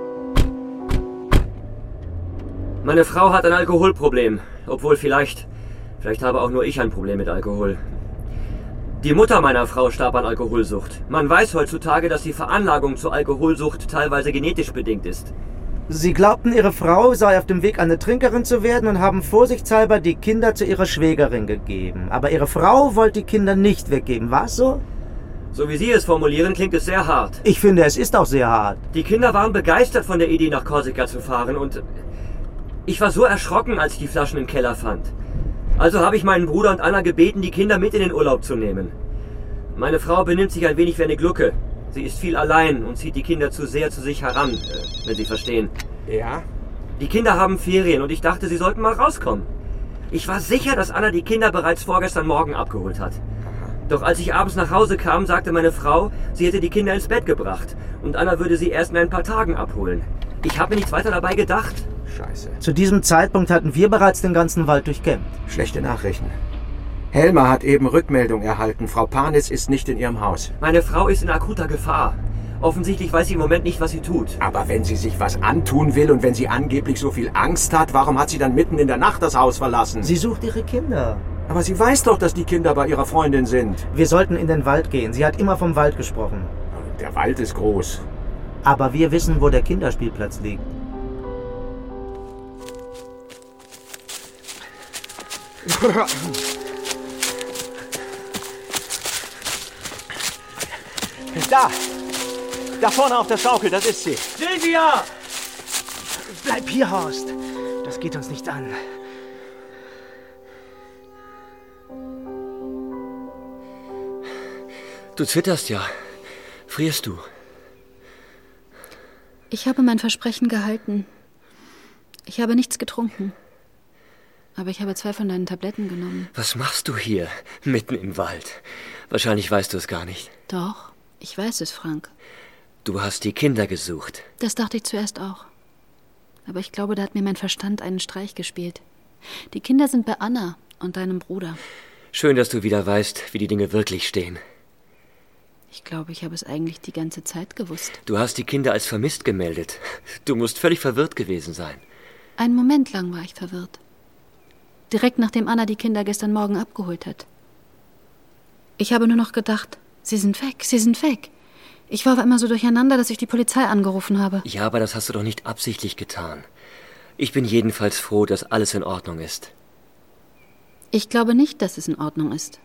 Meine Frau hat ein Alkoholproblem. Obwohl vielleicht... Vielleicht habe auch nur ich ein Problem mit Alkohol. Die Mutter meiner Frau starb an Alkoholsucht. Man weiß heutzutage, dass die Veranlagung zur Alkoholsucht teilweise genetisch bedingt ist. Sie glaubten, Ihre Frau sei auf dem Weg, eine Trinkerin zu werden und haben vorsichtshalber die Kinder zu Ihrer Schwägerin gegeben. Aber Ihre Frau wollte die Kinder nicht weggeben, war es so? So wie Sie es formulieren, klingt es sehr hart. Ich finde, es ist auch sehr hart. Die Kinder waren begeistert von der Idee, nach Korsika zu fahren und... Ich war so erschrocken, als ich die Flaschen im Keller fand. Also habe ich meinen Bruder und Anna gebeten, die Kinder mit in den Urlaub zu nehmen. Meine Frau benimmt sich ein wenig wie eine Glucke. Sie ist viel allein und zieht die Kinder zu sehr zu sich heran, äh, wenn Sie verstehen. Ja? Die Kinder haben Ferien und ich dachte, sie sollten mal rauskommen. Ich war sicher, dass Anna die Kinder bereits vorgestern Morgen abgeholt hat. Doch als ich abends nach Hause kam, sagte meine Frau, sie hätte die Kinder ins Bett gebracht und Anna würde sie erst in ein paar Tagen abholen. Ich habe mir nichts weiter dabei gedacht. Scheiße. Zu diesem Zeitpunkt hatten wir bereits den ganzen Wald durchkämmt. Schlechte Nachrichten. Helma hat eben Rückmeldung erhalten. Frau Panitz ist nicht in ihrem Haus. Meine Frau ist in akuter Gefahr. Offensichtlich weiß sie im Moment nicht, was sie tut. Aber wenn sie sich was antun will und wenn sie angeblich so viel Angst hat, warum hat sie dann mitten in der Nacht das Haus verlassen? Sie sucht ihre Kinder. Aber sie weiß doch, dass die Kinder bei ihrer Freundin sind. Wir sollten in den Wald gehen. Sie hat immer vom Wald gesprochen. Der Wald ist groß. Aber wir wissen, wo der Kinderspielplatz liegt. Da! Da vorne auf der Schaukel, das ist sie. Silvia! Bleib hier, Horst. Das geht uns nicht an. Du zitterst ja. Frierst du? Ich habe mein Versprechen gehalten. Ich habe nichts getrunken. Aber ich habe zwei von deinen Tabletten genommen. Was machst du hier, mitten im Wald? Wahrscheinlich weißt du es gar nicht. Doch, ich weiß es, Frank. Du hast die Kinder gesucht. Das dachte ich zuerst auch. Aber ich glaube, da hat mir mein Verstand einen Streich gespielt. Die Kinder sind bei Anna und deinem Bruder. Schön, dass du wieder weißt, wie die Dinge wirklich stehen. Ich glaube, ich habe es eigentlich die ganze Zeit gewusst. Du hast die Kinder als vermisst gemeldet. Du musst völlig verwirrt gewesen sein. Einen Moment lang war ich verwirrt. Direkt nachdem Anna die Kinder gestern Morgen abgeholt hat. Ich habe nur noch gedacht, sie sind weg, sie sind weg. Ich war aber immer so durcheinander, dass ich die Polizei angerufen habe. Ja, aber das hast du doch nicht absichtlich getan. Ich bin jedenfalls froh, dass alles in Ordnung ist. Ich glaube nicht, dass es in Ordnung ist.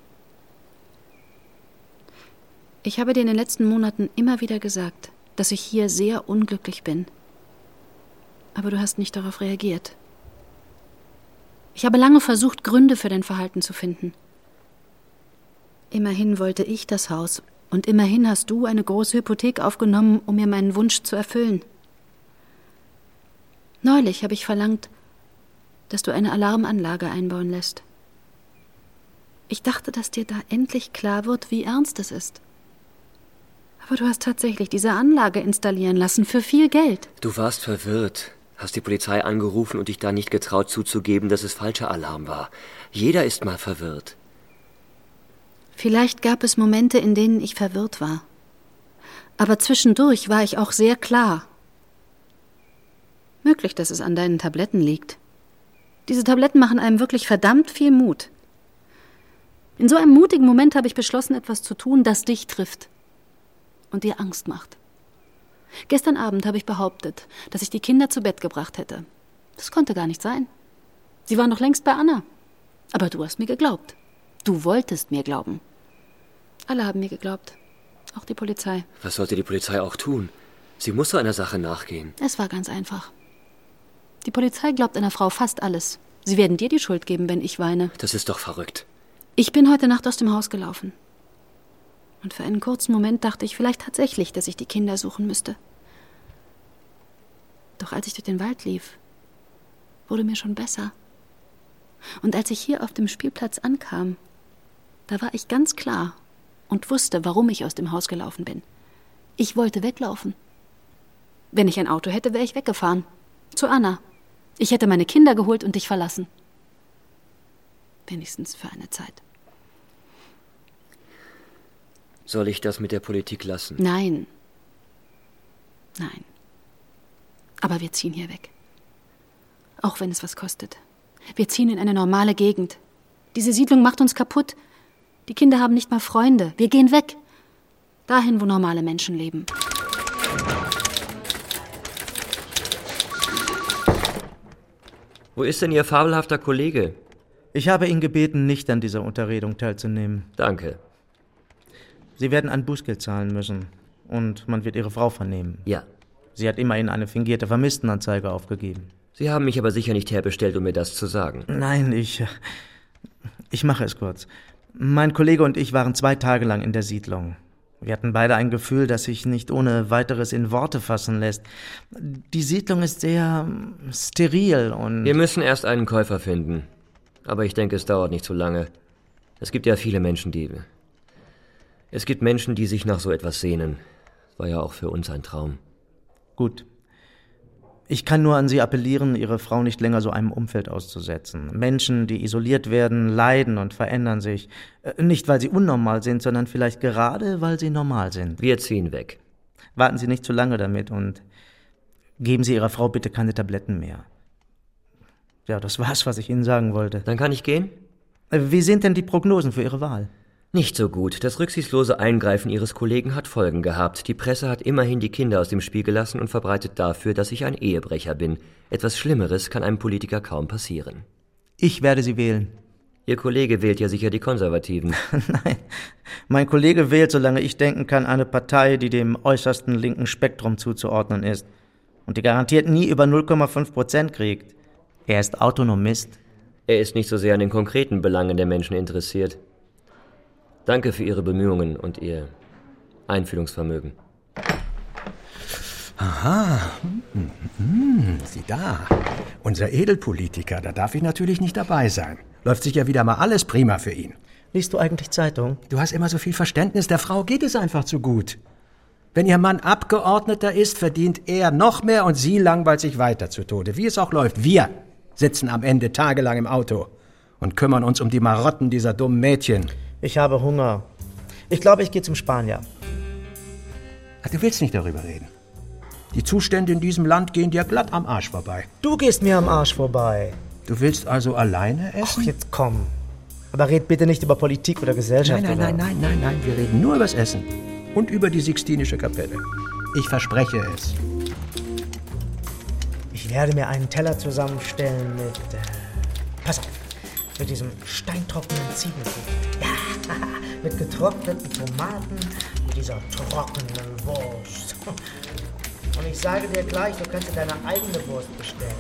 Ich habe dir in den letzten Monaten immer wieder gesagt, dass ich hier sehr unglücklich bin. Aber du hast nicht darauf reagiert. Ich habe lange versucht, Gründe für dein Verhalten zu finden. Immerhin wollte ich das Haus. Und immerhin hast du eine große Hypothek aufgenommen, um mir meinen Wunsch zu erfüllen. Neulich habe ich verlangt, dass du eine Alarmanlage einbauen lässt. Ich dachte, dass dir da endlich klar wird, wie ernst es ist. Aber du hast tatsächlich diese Anlage installieren lassen für viel Geld. Du warst verwirrt, hast die Polizei angerufen und dich da nicht getraut zuzugeben, dass es falscher Alarm war. Jeder ist mal verwirrt. Vielleicht gab es Momente, in denen ich verwirrt war. Aber zwischendurch war ich auch sehr klar. Möglich, dass es an deinen Tabletten liegt. Diese Tabletten machen einem wirklich verdammt viel Mut. In so einem mutigen Moment habe ich beschlossen, etwas zu tun, das dich trifft und dir Angst macht. Gestern Abend habe ich behauptet, dass ich die Kinder zu Bett gebracht hätte. Das konnte gar nicht sein. Sie waren noch längst bei Anna. Aber du hast mir geglaubt. Du wolltest mir glauben. Alle haben mir geglaubt. Auch die Polizei. Was sollte die Polizei auch tun? Sie muss so einer Sache nachgehen. Es war ganz einfach. Die Polizei glaubt einer Frau fast alles. Sie werden dir die Schuld geben, wenn ich weine. Das ist doch verrückt. Ich bin heute Nacht aus dem Haus gelaufen. Und für einen kurzen Moment dachte ich vielleicht tatsächlich, dass ich die Kinder suchen müsste. Doch als ich durch den Wald lief, wurde mir schon besser. Und als ich hier auf dem Spielplatz ankam, da war ich ganz klar und wusste, warum ich aus dem Haus gelaufen bin. Ich wollte weglaufen. Wenn ich ein Auto hätte, wäre ich weggefahren. Zu Anna. Ich hätte meine Kinder geholt und dich verlassen. Wenigstens für eine Zeit. Soll ich das mit der Politik lassen? Nein. Nein. Aber wir ziehen hier weg. Auch wenn es was kostet. Wir ziehen in eine normale Gegend. Diese Siedlung macht uns kaputt. Die Kinder haben nicht mal Freunde. Wir gehen weg. Dahin, wo normale Menschen leben. Wo ist denn Ihr fabelhafter Kollege? Ich habe ihn gebeten, nicht an dieser Unterredung teilzunehmen. Danke. Sie werden ein Bußgeld zahlen müssen. Und man wird Ihre Frau vernehmen. Ja. Sie hat immerhin eine fingierte Vermisstenanzeige aufgegeben. Sie haben mich aber sicher nicht herbestellt, um mir das zu sagen. Nein, ich... Ich mache es kurz. Mein Kollege und ich waren zwei Tage lang in der Siedlung. Wir hatten beide ein Gefühl, das sich nicht ohne weiteres in Worte fassen lässt. Die Siedlung ist sehr steril und... Wir müssen erst einen Käufer finden. Aber ich denke, es dauert nicht so lange. Es gibt ja viele Menschen, die... Es gibt Menschen, die sich nach so etwas sehnen. War ja auch für uns ein Traum. Gut. Ich kann nur an Sie appellieren, Ihre Frau nicht länger so einem Umfeld auszusetzen. Menschen, die isoliert werden, leiden und verändern sich. Nicht, weil sie unnormal sind, sondern vielleicht gerade, weil sie normal sind. Wir ziehen weg. Warten Sie nicht zu lange damit und geben Sie Ihrer Frau bitte keine Tabletten mehr. Ja, das war's, was ich Ihnen sagen wollte. Dann kann ich gehen? Wie sind denn die Prognosen für Ihre Wahl? Nicht so gut. Das rücksichtslose Eingreifen Ihres Kollegen hat Folgen gehabt. Die Presse hat immerhin die Kinder aus dem Spiel gelassen und verbreitet dafür, dass ich ein Ehebrecher bin. Etwas Schlimmeres kann einem Politiker kaum passieren. Ich werde Sie wählen. Ihr Kollege wählt ja sicher die Konservativen. Nein, mein Kollege wählt, solange ich denken kann, eine Partei, die dem äußersten linken Spektrum zuzuordnen ist und die garantiert nie über null Komma fünf Prozent kriegt. Er ist Autonomist. Er ist nicht so sehr an den konkreten Belangen der Menschen interessiert. Danke für Ihre Bemühungen und Ihr Einfühlungsvermögen. Aha, hm, hm, sieh da. Unser Edelpolitiker, da darf ich natürlich nicht dabei sein. Läuft sicher wieder mal alles prima für ihn. Liest du eigentlich Zeitung? Du hast immer so viel Verständnis, der Frau geht es einfach zu gut. Wenn ihr Mann Abgeordneter ist, verdient er noch mehr und sie langweilt sich weiter zu Tode. Wie es auch läuft, wir sitzen am Ende tagelang im Auto und kümmern uns um die Marotten dieser dummen Mädchen. Ich habe Hunger. Ich glaube, ich gehe zum Spanier. Ach, du willst nicht darüber reden. Die Zustände in diesem Land gehen dir glatt am Arsch vorbei. Du gehst mir am Arsch vorbei. Du willst also alleine essen? Ach, jetzt komm. Aber red bitte nicht über Politik oder Gesellschaft. Nein, nein, oder? nein, nein, nein, nein. Wir reden nur übers Essen. Und über die Sixtinische Kapelle. Ich verspreche es. Ich werde mir einen Teller zusammenstellen mit... Äh, pass auf. Mit diesem steintrockenen Ziegenkuchen. Ja, mit getrockneten Tomaten, mit dieser trockenen Wurst. Und ich sage dir gleich, du kannst dir deine eigene Wurst bestellen.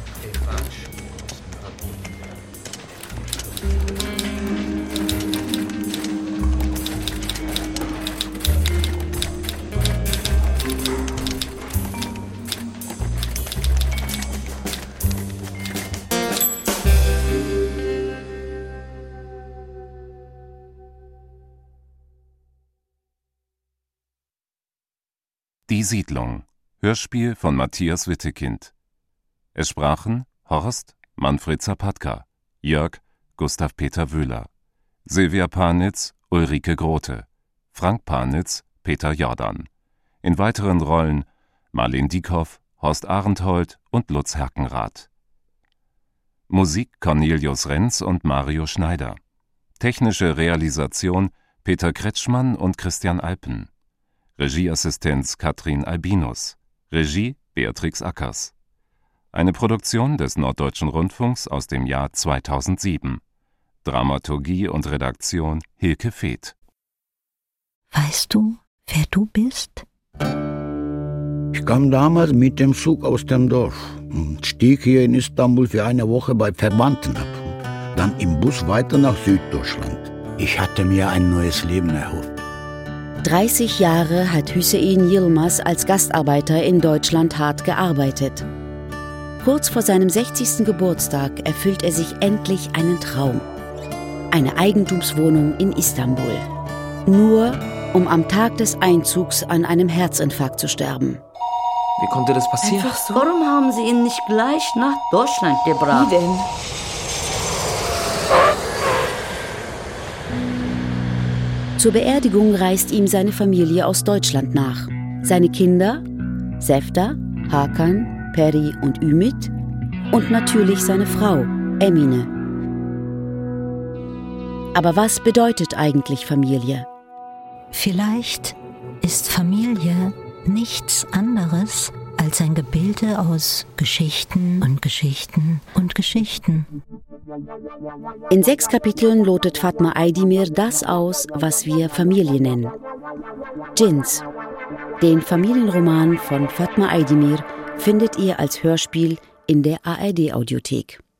Die Siedlung. Hörspiel von Matthias Wittekind. Es sprachen Horst, Manfred Zapatka, Jörg, Gustav Peter Wöhler, Silvia Panitz, Ulrike Grote, Frank Panitz, Peter Jordan. In weiteren Rollen Marleen Dieckhoff, Horst Arenthold und Lutz Herkenrath. Musik Cornelius Renz und Mario Schneider. Technische Realisation Peter Kretschmann und Christian Alpen. Regieassistenz Katrin Albinus. Regie Beatrix Ackers. Eine Produktion des Norddeutschen Rundfunks aus dem Jahr zweitausendsieben. Dramaturgie und Redaktion Hilke Feeth. Weißt du, wer du bist? Ich kam damals mit dem Zug aus dem Dorf und stieg hier in Istanbul für eine Woche bei Verwandten ab. Dann im Bus weiter nach Süddeutschland. Ich hatte mir ein neues Leben erhofft. dreißig Jahre hat Hüseyin Yilmaz als Gastarbeiter in Deutschland hart gearbeitet. Kurz vor seinem sechzigsten Geburtstag erfüllt er sich endlich einen Traum. Eine Eigentumswohnung in Istanbul. Nur um am Tag des Einzugs an einem Herzinfarkt zu sterben. Wie konnte das passieren? Einfach so. Warum haben Sie ihn nicht gleich nach Deutschland gebracht? Wie denn? Zur Beerdigung reist ihm seine Familie aus Deutschland nach. Seine Kinder, Sefta, Hakan, Peri und Ümit und natürlich seine Frau, Emine. Aber was bedeutet eigentlich Familie? Vielleicht ist Familie nichts anderes als ein Gebilde aus Geschichten und Geschichten und Geschichten. In sechs Kapiteln lotet Fatma Aydemir das aus, was wir Familie nennen. Djinns. Den Familienroman von Fatma Aydemir findet ihr als Hörspiel in der A R D Audiothek.